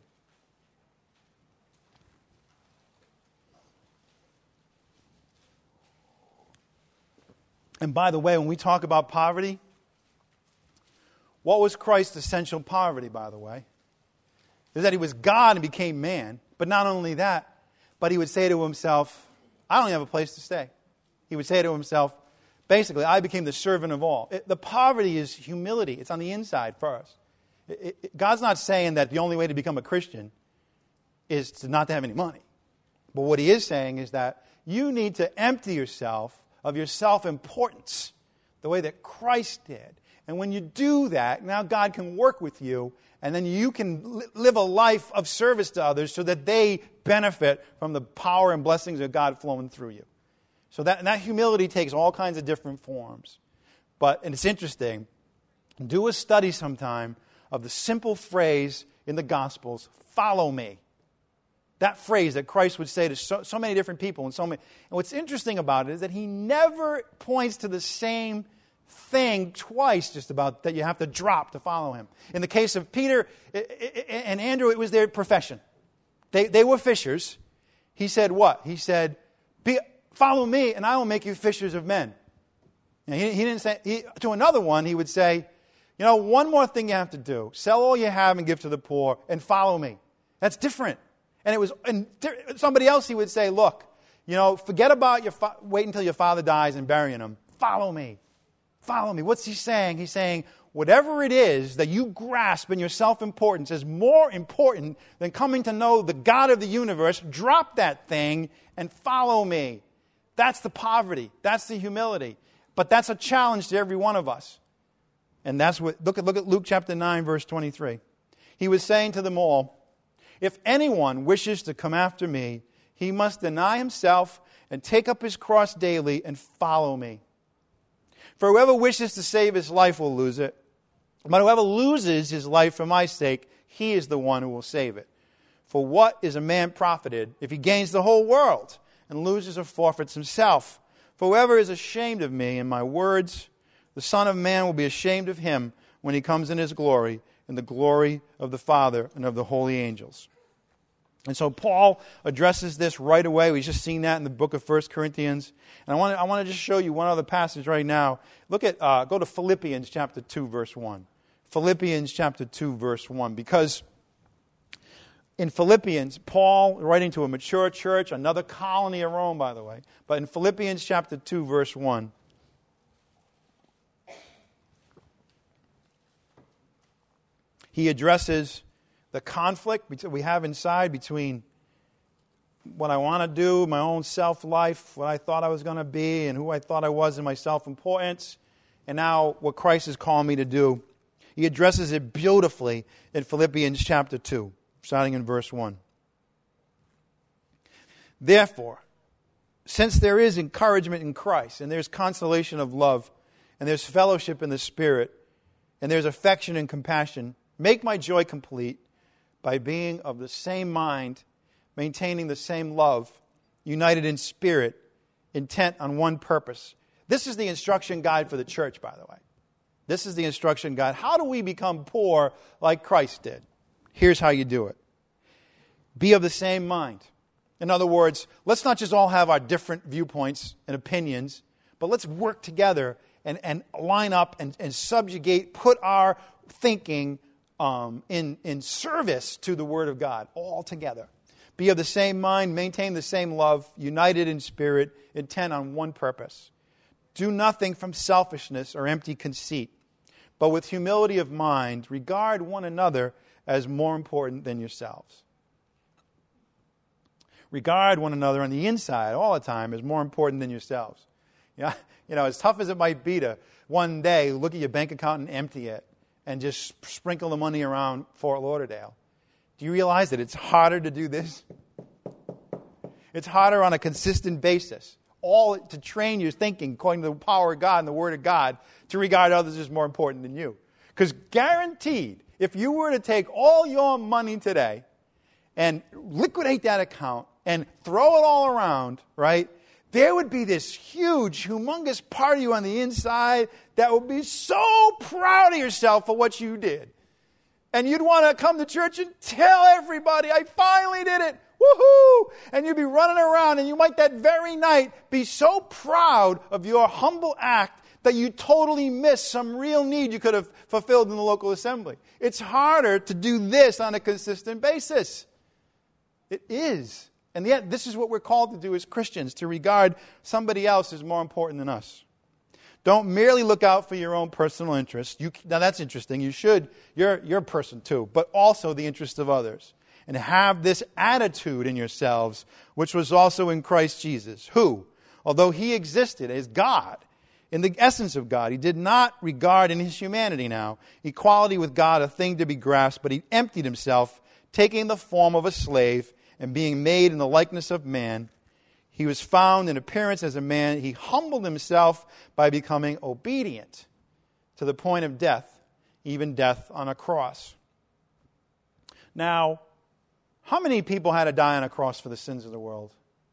A: And by the way, when we talk about poverty, what was Christ's essential poverty, by the way? Is that he was God and became man. But not only that, but he would say to himself, I don't even have a place to stay. He would say to himself, basically, I became the servant of all. It, the poverty is humility. It's on the inside first. It, it, God's not saying that the only way to become a Christian is to not to have any money. But what he is saying is that you need to empty yourself of your self-importance the way that Christ did. And when you do that, now God can work with you, and then you can li- live a life of service to others so that they benefit from the power and blessings of God flowing through you. So that, and that humility takes all kinds of different forms. But, and it's interesting, do a study sometime of the simple phrase in the Gospels, follow me. That phrase that Christ would say to so, so many different people. And so many. And what's interesting about it is that he never points to the same thing twice just about that you have to drop to follow him. In the case of Peter and Andrew, it was their profession. They, they were fishers. He said what? He said, Be, follow me and I will make you fishers of men. Now, he, he didn't say, he, to another one, he would say, you know, one more thing you have to do. Sell all you have and give to the poor and follow me. That's different. And it was, and somebody else he would say, look, you know, forget about your, fa- wait until your father dies and burying him. Follow me. Follow me. What's he saying? He's saying, whatever it is that you grasp in your self-importance is more important than coming to know the God of the universe, drop that thing and follow me. That's the poverty. That's the humility. But that's a challenge to every one of us. And that's what, look at, look at Luke chapter nine, verse twenty-three. He was saying to them all, if anyone wishes to come after me, he must deny himself and take up his cross daily and follow me. For whoever wishes to save his life will lose it. But whoever loses his life for my sake, he is the one who will save it. For what is a man profited if he gains the whole world and loses or forfeits himself? For whoever is ashamed of me and my words, the Son of Man will be ashamed of him when he comes in his glory, in the glory of the Father and of the holy angels. And so Paul addresses this right away. We've just seen that in the book of First Corinthians. And I want to, I want to just show you one other passage right now. Look at, uh, go to Philippians chapter two, verse one. Philippians chapter two, verse one. Because in Philippians, Paul, writing to a mature church, another colony of Rome, by the way. But in Philippians chapter two, verse one, he addresses the conflict we have inside between what I want to do, my own self-life, what I thought I was going to be, and who I thought I was in my self-importance, and now what Christ is calling me to do. He addresses it beautifully in Philippians chapter two, starting in verse one. Therefore, since there is encouragement in Christ, and there's consolation of love, and there's fellowship in the Spirit, and there's affection and compassion, make my joy complete by being of the same mind, maintaining the same love, united in spirit, intent on one purpose. This is the instruction guide for the church, by the way. This is the instruction guide. How do we become poor like Christ did? Here's how you do it. Be of the same mind. In other words, let's not just all have our different viewpoints and opinions, but let's work together and, and line up and, and subjugate, put our thinking um, in, in service to the Word of God all together. Be of the same mind, maintain the same love, united in spirit, intent on one purpose. Do nothing from selfishness or empty conceit, but with humility of mind, regard one another as more important than yourselves. Regard one another on the inside all the time as more important than yourselves. You know, you know, as tough as it might be to one day look at your bank account and empty it and just sprinkle the money around Fort Lauderdale. Do you realize that it's harder to do this? It's harder on a consistent basis. All to train your thinking according to the power of God and the Word of God to regard others as more important than you. Because guaranteed, if you were to take all your money today and liquidate that account and throw it all around, right, there would be this huge, humongous part of you on the inside that would be so proud of yourself for what you did. And you'd want to come to church and tell everybody, I finally did it. Woohoo! And you'd be running around and you might that very night be so proud of your humble act that you totally missed some real need you could have fulfilled in the local assembly. It's harder to do this on a consistent basis. It is. And yet this is what we're called to do as Christians, to regard somebody else as more important than us. Don't merely look out for your own personal interests. You, now that's interesting. You should. You're, you're a person too. But also the interest of others. And have this attitude in yourselves, which was also in Christ Jesus, who, although he existed as God, in the essence of God, he did not regard in his humanity now equality with God a thing to be grasped, but he emptied himself, taking the form of a slave and being made in the likeness of man. He was found in appearance as a man. He humbled himself by becoming obedient to the point of death, even death on a cross. Now, how many people had to die on a cross for the sins of the world?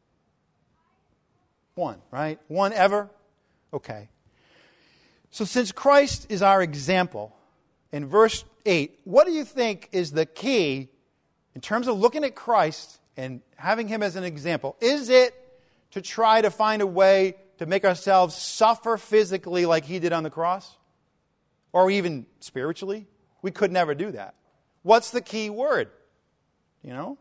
A: One, right? One ever? Okay. So since Christ is our example, in verse eight, what do you think is the key in terms of looking at Christ and having him as an example? Is it to try to find a way to make ourselves suffer physically like he did on the cross? Or even spiritually? We could never do that. What's the key word? You know?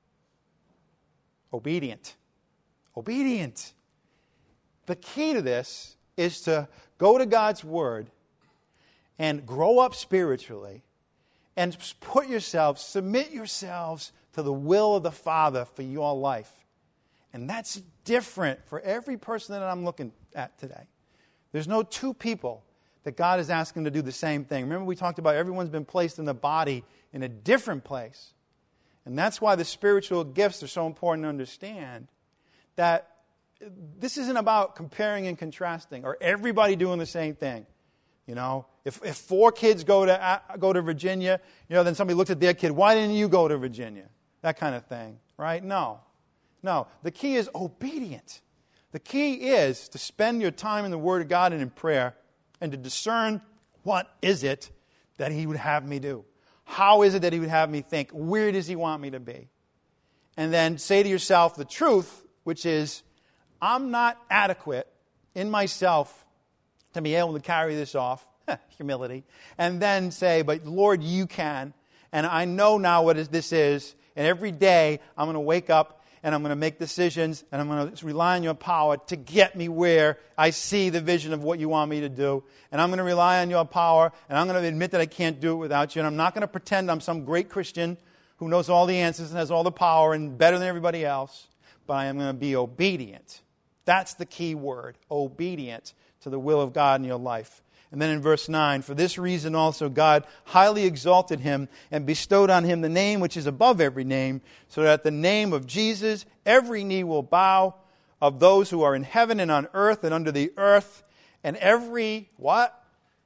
A: Obedient. Obedient. The key to this is to go to God's Word and grow up spiritually and put yourselves, submit yourselves to the will of the Father for your life. And that's different for every person that I'm looking at today. There's no two people that God is asking to do the same thing. Remember we talked about everyone's been placed in the body in a different place. And that's why the spiritual gifts are so important to understand, that this isn't about comparing and contrasting or everybody doing the same thing. You know, if, if four kids go to uh, go to Virginia, you know, then somebody looks at their kid, why didn't you go to Virginia? That kind of thing, right? No. No. The key is obedience. The key is to spend your time in the Word of God and in prayer and to discern what is it that He would have me do. How is it that He would have me think? Where does He want me to be? And then say to yourself the truth, which is, I'm not adequate in myself to be able to carry this off. Humility. And then say, but Lord, you can. And I know now what this is. And every day I'm going to wake up and I'm going to make decisions and I'm going to rely on your power to get me where I see the vision of what you want me to do. And I'm going to rely on your power and I'm going to admit that I can't do it without you. And I'm not going to pretend I'm some great Christian who knows all the answers and has all the power and better than everybody else. But I am going to be obedient. That's the key word, obedient to the will of God in your life. And then in verse nine, for this reason also God highly exalted him and bestowed on him the name which is above every name, so that at the name of Jesus every knee will bow, of those who are in heaven and on earth and under the earth, and every, what?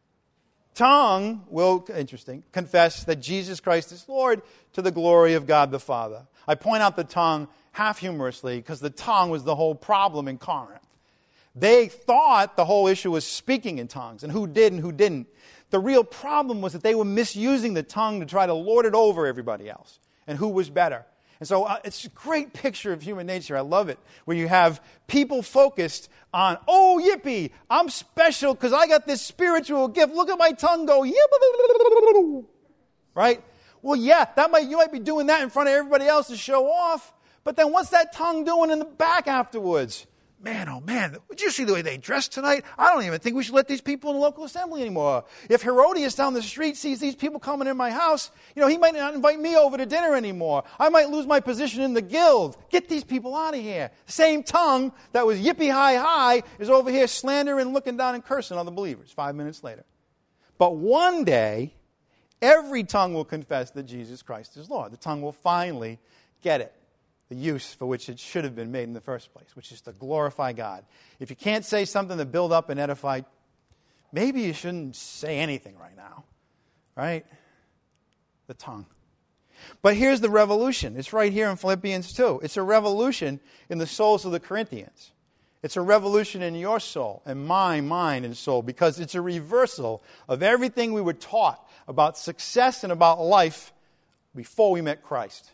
A: Tongue will, interesting, confess that Jesus Christ is Lord, to the glory of God the Father. I point out the tongue half humorously because the tongue was the whole problem in Corinth. They thought the whole issue was speaking in tongues and who did and who didn't. The real problem was that they were misusing the tongue to try to lord it over everybody else and who was better. And so uh, it's a great picture of human nature. I love it. Where you have people focused on, oh, yippee, I'm special because I got this spiritual gift. Look at my tongue go, yippee. Right? Well, yeah, that might you might be doing that in front of everybody else to show off. But then what's that tongue doing in the back afterwards? Man, oh man, did you see the way they dressed tonight? I don't even think we should let these people in the local assembly anymore. If Herodias down the street sees these people coming in my house, you know, he might not invite me over to dinner anymore. I might lose my position in the guild. Get these people out of here. Same tongue that was yippee hi hi is over here slandering, looking down and cursing on the believers five minutes later. But one day, every tongue will confess that Jesus Christ is Lord. The tongue will finally get it. The use for which it should have been made in the first place, which is to glorify God. If you can't say something to build up and edify, maybe you shouldn't say anything right now, right? The tongue. But here's the revolution. It's right here in Philippians two. It's a revolution in the souls of the Corinthians. It's a revolution in your soul and my mind and soul, because it's a reversal of everything we were taught about success and about life before we met Christ.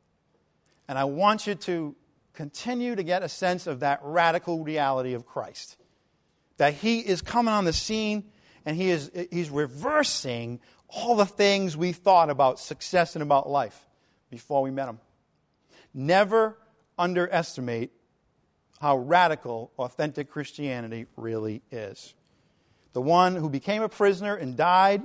A: And I want you to continue to get a sense of that radical reality of Christ. That He is coming on the scene and He is He's reversing all the things we thought about success and about life before we met Him. Never underestimate how radical authentic Christianity really is. The one who became a prisoner and died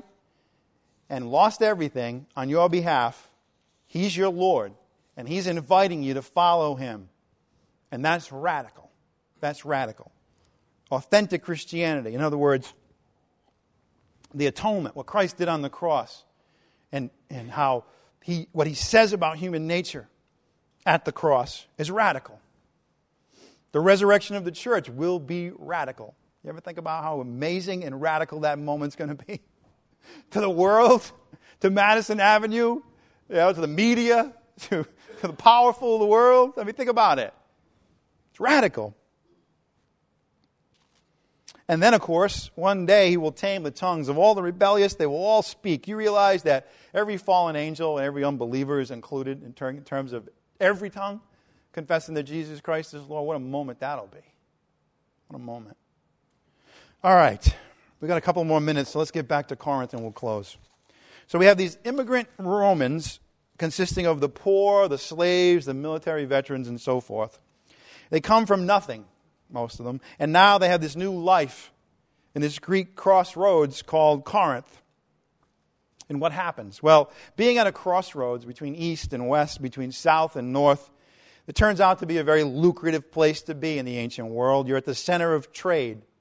A: and lost everything on your behalf, He's your Lord. And He's inviting you to follow Him. And that's radical. That's radical. Authentic Christianity. In other words, the atonement, what Christ did on the cross, and, and how he what He says about human nature at the cross is radical. The resurrection of the church will be radical. You ever think about how amazing and radical that moment's going to be? To the world, to Madison Avenue, you know, to the media, to... to the powerful of the world. I mean, think about it. It's radical. And then, of course, one day He will tame the tongues of all the rebellious. They will all speak. You realize that every fallen angel and every unbeliever is included in, ter- in terms of every tongue confessing that Jesus Christ is Lord. What a moment that'll be. What a moment. All right. We've got a couple more minutes, so let's get back to Corinth and we'll close. So we have these immigrant Romans consisting of the poor, the slaves, the military veterans, and so forth. They come from nothing, most of them, and now they have this new life in this Greek crossroads called Corinth. And what happens? Well, being at a crossroads between east and west, between south and north, it turns out to be a very lucrative place to be in the ancient world. You're at the center of trade.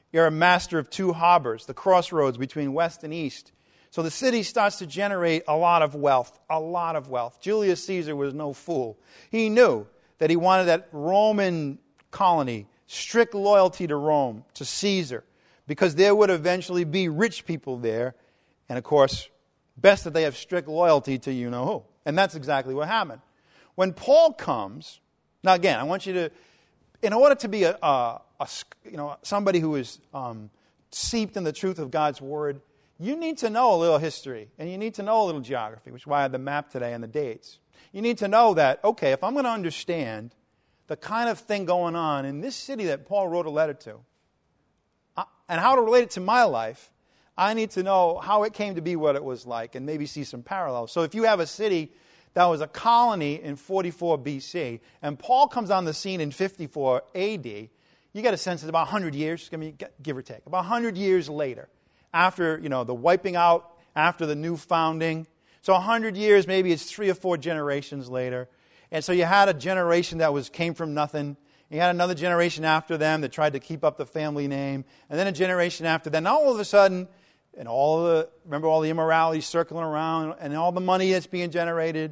A: You're a master of two harbors, the crossroads between west and east. So the city starts to generate a lot of wealth, a lot of wealth. Julius Caesar was no fool. He knew that he wanted that Roman colony, strict loyalty to Rome, to Caesar, because there would eventually be rich people there. And of course, best that they have strict loyalty to you-know-who. And that's exactly what happened. When Paul comes, now again, I want you to, in order to be a, a, a you know, somebody who is um, seeped in the truth of God's Word, you need to know a little history, and you need to know a little geography, which is why I have the map today and the dates. You need to know that, okay, if I'm going to understand the kind of thing going on in this city that Paul wrote a letter to, uh, and how to relate it to my life, I need to know how it came to be what it was like, and maybe see some parallels. So if you have a city that was a colony in forty-four B C, and Paul comes on the scene in fifty-four A D, you get a sense it's about one hundred years, I mean, give or take, about one hundred years later, after, you know, the wiping out, after the new founding. So one hundred years, maybe it's three or four generations later. And so you had a generation that was came from nothing. You had another generation after them that tried to keep up the family name. And then a generation after that. And all of a sudden, and all the, remember all the immorality circling around, and all the money that's being generated,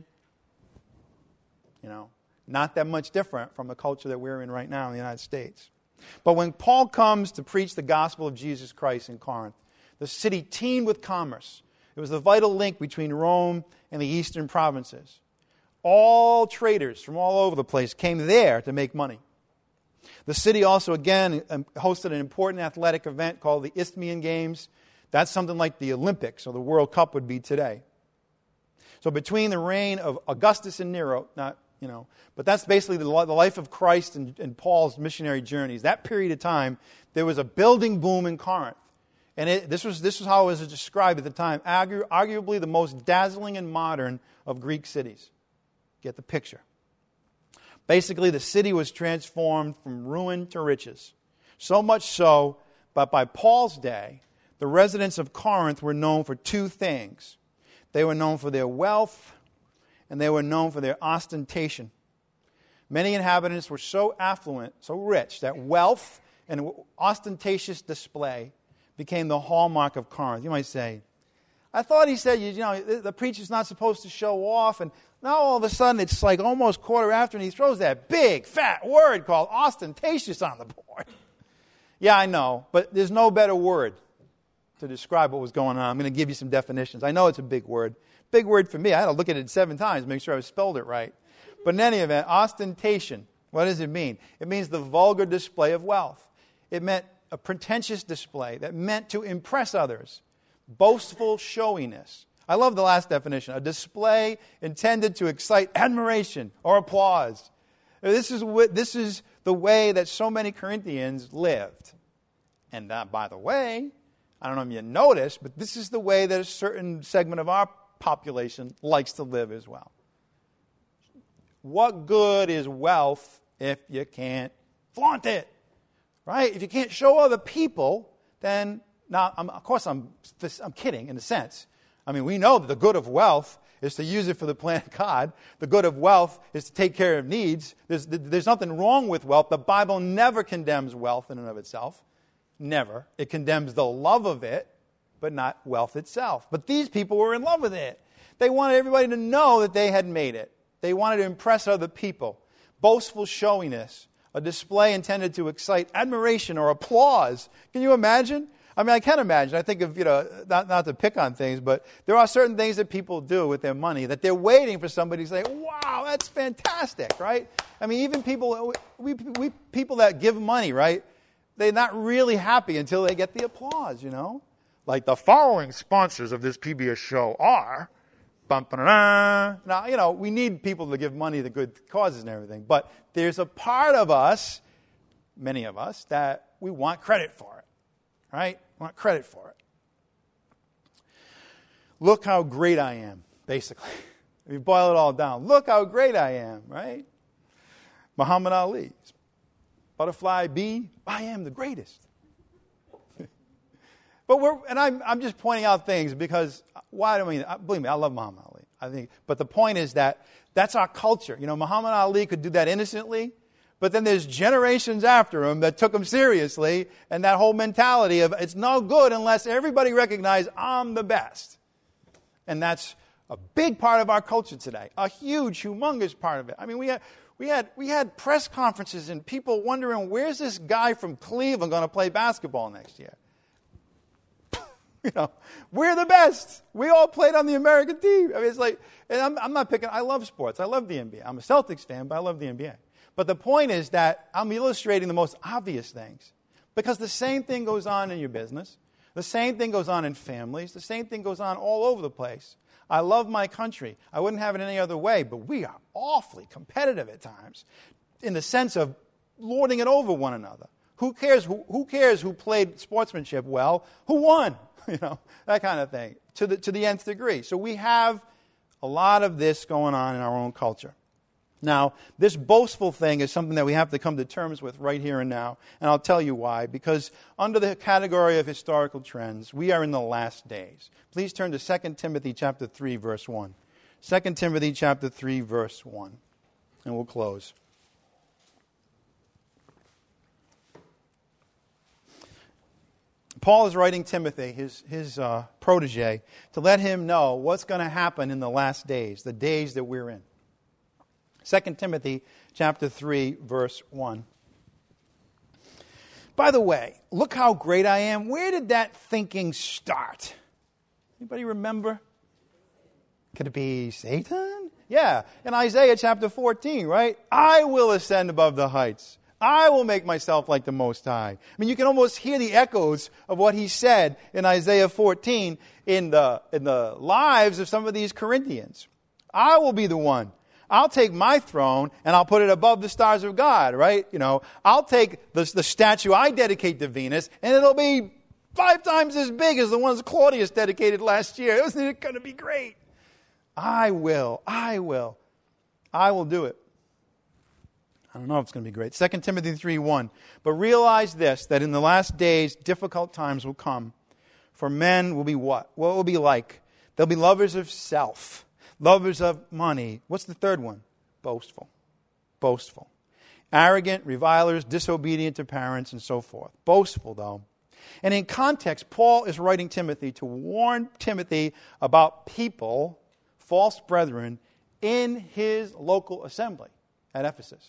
A: you know, not that much different from the culture that we're in right now in the United States. But when Paul comes to preach the gospel of Jesus Christ in Corinth, the city teemed with commerce. It was the vital link between Rome and the eastern provinces. All traders from all over the place came there to make money. The city also, again, hosted an important athletic event called the Isthmian Games. That's something like the Olympics or the World Cup would be today. So between the reign of Augustus and Nero, not, you know, but that's basically the life of Christ and, and Paul's missionary journeys. That period of time, there was a building boom in Corinth. And it, this was this was how it was described at the time, argu, arguably the most dazzling and modern of Greek cities. Get the picture. Basically, the city was transformed from ruin to riches. So much so, but by Paul's day, the residents of Corinth were known for two things. They were known for their wealth, and they were known for their ostentation. Many inhabitants were so affluent, so rich, that wealth and ostentatious display became the hallmark of Corinth. You might say, I thought he said, you know, the preacher's not supposed to show off, and now all of a sudden it's like almost quarter after, and he throws that big, fat word called ostentatious on the board. Yeah, I know, but there's no better word to describe what was going on. I'm going to give you some definitions. I know it's a big word. Big word for me. I had to look at it seven times to make sure I spelled it right. But in any event, ostentation, what does it mean? It means the vulgar display of wealth. It meant a pretentious display that meant to impress others. Boastful showiness. I love the last definition. A display intended to excite admiration or applause. This is what, this is the way that so many Corinthians lived. And uh, by the way, I don't know if you noticed, but this is the way that a certain segment of our population likes to live as well. What good is wealth if you can't flaunt it? Right? If you can't show other people, then, now, I'm, of course, I'm, I'm kidding in a sense. I mean, we know that the good of wealth is to use it for the plan of God. The good of wealth is to take care of needs. There's, there's nothing wrong with wealth. The Bible never condemns wealth in and of itself. Never. It condemns the love of it, but not wealth itself. But these people were in love with it. They wanted everybody to know that they had made it. They wanted to impress other people. Boastful showiness. A display intended to excite admiration or applause. Can you imagine? I mean, I can imagine. I think of, you know, not, not to pick on things, but there are certain things that people do with their money that they're waiting for somebody to say, wow, that's fantastic, right? I mean, even people, we, we people that give money, right? They're not really happy until they get the applause, you know? Like the following sponsors of this P B S show are... Bum, now, you know, we need people to give money to good causes and everything, but there's a part of us, many of us, that we want credit for it, right? We want credit for it. Look how great I am, basically. If you boil it all down, look how great I am, right? Muhammad Ali, butterfly bee, I am the greatest. But we're, and I'm, I'm just pointing out things because, why do I mean, believe me, I love Muhammad Ali. I think, but the point is that that's our culture. You know, Muhammad Ali could do that innocently, But then there's generations after him that took him seriously, and that whole mentality of it's no good unless everybody recognizes I'm the best. And that's a big part of our culture today, a huge, humongous part of it. I mean, we had we had we had press conferences and people wondering, where's this guy from Cleveland going to play basketball next year? You know, we're the best. We all played on the American team. I mean, it's like, and I'm, I'm not picking. I love sports. I love the N B A. I'm a Celtics fan, but I love the N B A. But the point is that I'm illustrating the most obvious things, because the same thing goes on in your business. The same thing goes on in families. The same thing goes on all over the place. I love my country. I wouldn't have it any other way, but we are awfully competitive at times in the sense of lording it over one another. Who cares who, who cares who played sportsmanship well? Who won? You know, that kind of thing, to the to the nth degree. So we have a lot of this going on in our own culture. Now, this boastful thing is something that we have to come to terms with right here and now, and I'll tell you why. Because under the category of historical trends, we are in the last days. Please turn to Second Timothy chapter three, verse one. Second Timothy chapter three, verse one, and we'll close. Paul is writing Timothy, his, his uh, protege, to let him know what's going to happen in the last days, the days that we're in. Second Timothy chapter three, verse one. By the way, look how great I am. Where did that thinking start? Anybody remember? Could it be Satan? Yeah, in Isaiah chapter fourteen, right? I will ascend above the heights. I will make myself like the Most High. I mean, you can almost hear the echoes of what he said in Isaiah fourteen in the, in the lives of some of these Corinthians. I will be the one. I'll take my throne and I'll put it above the stars of God, right? You know, I'll take the, the statue I dedicate to Venus and it'll be five times as big as the ones Claudius dedicated last year. Isn't it going to be great? I will. I will. I will do it. I don't know if it's going to be great. Second Timothy three one. But realize this, that in the last days, difficult times will come. For men will be what? What will be like? They'll be lovers of self, lovers of money. What's the third one? Boastful. Boastful. Arrogant, revilers, disobedient to parents, and so forth. Boastful, though. And in context, Paul is writing Timothy to warn Timothy about people, false brethren, in his local assembly at Ephesus.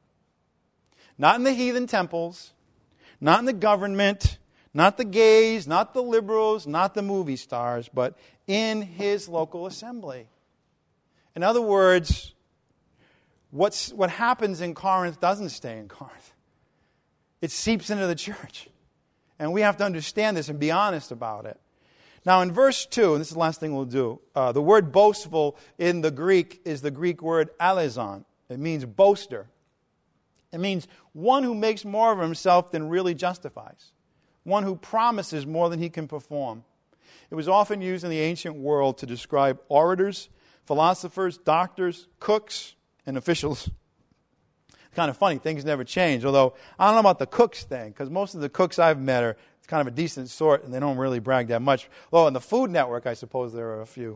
A: Not in the heathen temples, not in the government, not the gays, not the liberals, not the movie stars, but in his local assembly. In other words, what's, what happens in Corinth doesn't stay in Corinth. It seeps into the church. And we have to understand this and be honest about it. Now in verse two, and this is the last thing we'll do, uh, the word boastful in the Greek is the Greek word alezon. It means boaster. It means one who makes more of himself than really justifies. One who promises more than he can perform. It was often used in the ancient world to describe orators, philosophers, doctors, cooks, and officials. It's kind of funny, things never change. Although, I don't know about the cooks thing, because most of the cooks I've met are kind of a decent sort, and they don't really brag that much. Although on the Food Network, I suppose there are a few.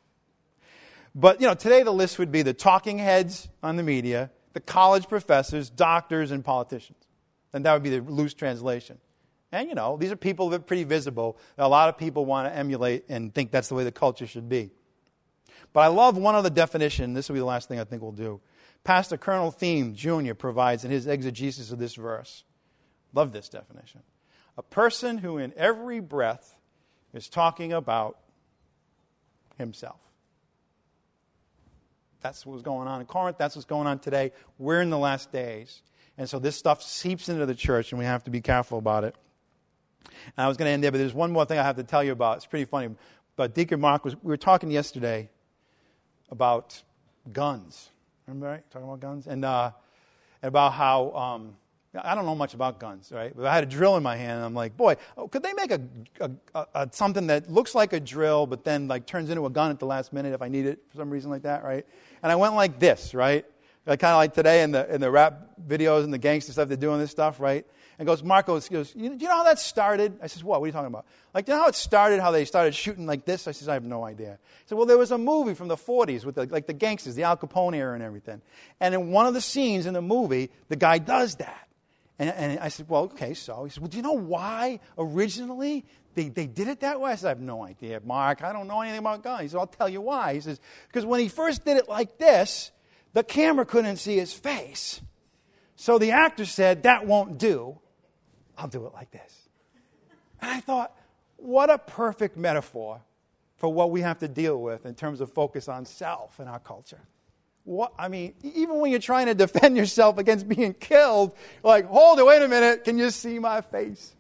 A: But, you know, today the list would be the talking heads on the media, the college professors, doctors, and politicians. And that would be the loose translation. And, you know, these are people that are pretty visible. A lot of people want to emulate and think that's the way the culture should be. But I love one other definition. This will be the last thing I think we'll do. Pastor Colonel Thiem, Junior provides in his exegesis of this verse. Love this definition. A person who in every breath is talking about himself. That's what was going on in Corinth. That's what's going on today. We're in the last days. And so this stuff seeps into the church, and we have to be careful about it. And I was going to end there, but there's one more thing I have to tell you about. It's pretty funny. But Deacon Mark, was, we were talking yesterday about guns. Remember, right? Talking about guns? And uh, about how, um, I don't know much about guns, right? But I had a drill in my hand, and I'm like, boy, oh, could they make a, a, a, a something that looks like a drill, but then like turns into a gun at the last minute if I need it for some reason like that, right? And I went like this, right? Like, kind of like today in the in the rap videos and the gangster stuff, they're doing this stuff, right? And goes, Mark goes, goes, you, do you know how that started? I says, what? What are you talking about? Like, do you know how it started, how they started shooting like this? I says, I have no idea. He said, well, there was a movie from the forties with the, like the gangsters, the Al Capone era and everything. And in one of the scenes in the movie, the guy does that. And, and I said, well, okay, so. He said, well, do you know why originally they, they did it that way? I said, I have no idea, Mark. I don't know anything about guns. He said, I'll tell you why. He says, because when he first did it like this, the camera couldn't see his face. So the actor said, that won't do. I'll do it like this. And I thought, what a perfect metaphor for what we have to deal with in terms of focus on self in our culture. What, I mean, even when you're trying to defend yourself against being killed, like, hold it, wait a minute, can you see my face?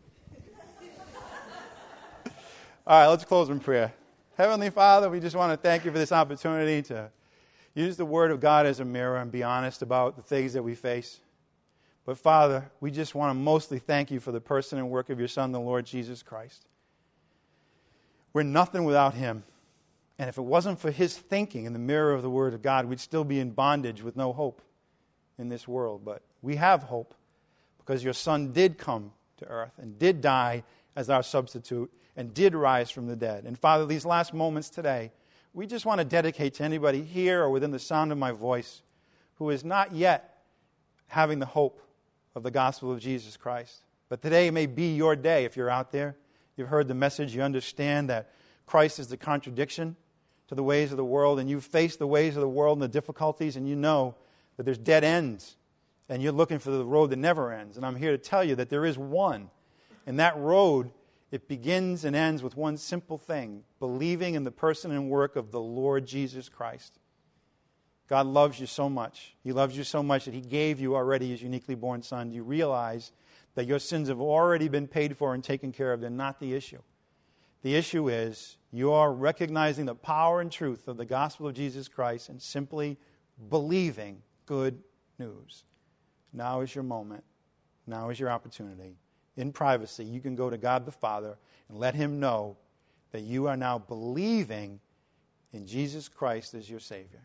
A: All right, let's close in prayer. Heavenly Father, we just want to thank you for this opportunity to use the Word of God as a mirror and be honest about the things that we face. But Father, we just want to mostly thank you for the person and work of your Son, the Lord Jesus Christ. We're nothing without him. And if it wasn't for his thinking in the mirror of the Word of God, we'd still be in bondage with no hope in this world. But we have hope because your Son did come to earth and did die as our substitute and did rise from the dead. And Father, these last moments today, we just want to dedicate to anybody here or within the sound of my voice who is not yet having the hope of the gospel of Jesus Christ. But today may be your day if you're out there. You've heard the message. You understand that Christ is the contradiction to the ways of the world, and you've faced the ways of the world and the difficulties, and you know that there's dead ends, and you're looking for the road that never ends. And I'm here to tell you that there is one. And that road, it begins and ends with one simple thing: believing in the person and work of the Lord Jesus Christ. God loves you so much. He loves you so much that he gave you already his uniquely born Son. You realize that your sins have already been paid for and taken care of. They're not the issue. The issue is you are recognizing the power and truth of the gospel of Jesus Christ and simply believing good news. Now is your moment. Now is your opportunity. In privacy, you can go to God the Father and let him know that you are now believing in Jesus Christ as your Savior.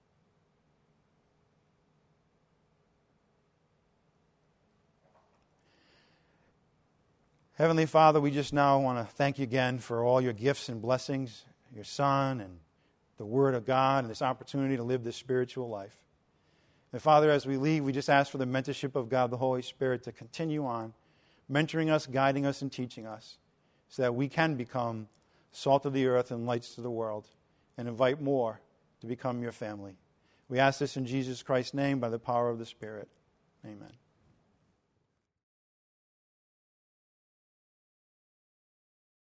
A: Heavenly Father, we just now want to thank you again for all your gifts and blessings, your Son and the Word of God, and this opportunity to live this spiritual life. And Father, as we leave, we just ask for the mentorship of God, the Holy Spirit, to continue on, mentoring us, guiding us, and teaching us, so that we can become salt of the earth and lights to the world, and invite more to become your family. We ask this in Jesus Christ's name by the power of the Spirit. Amen.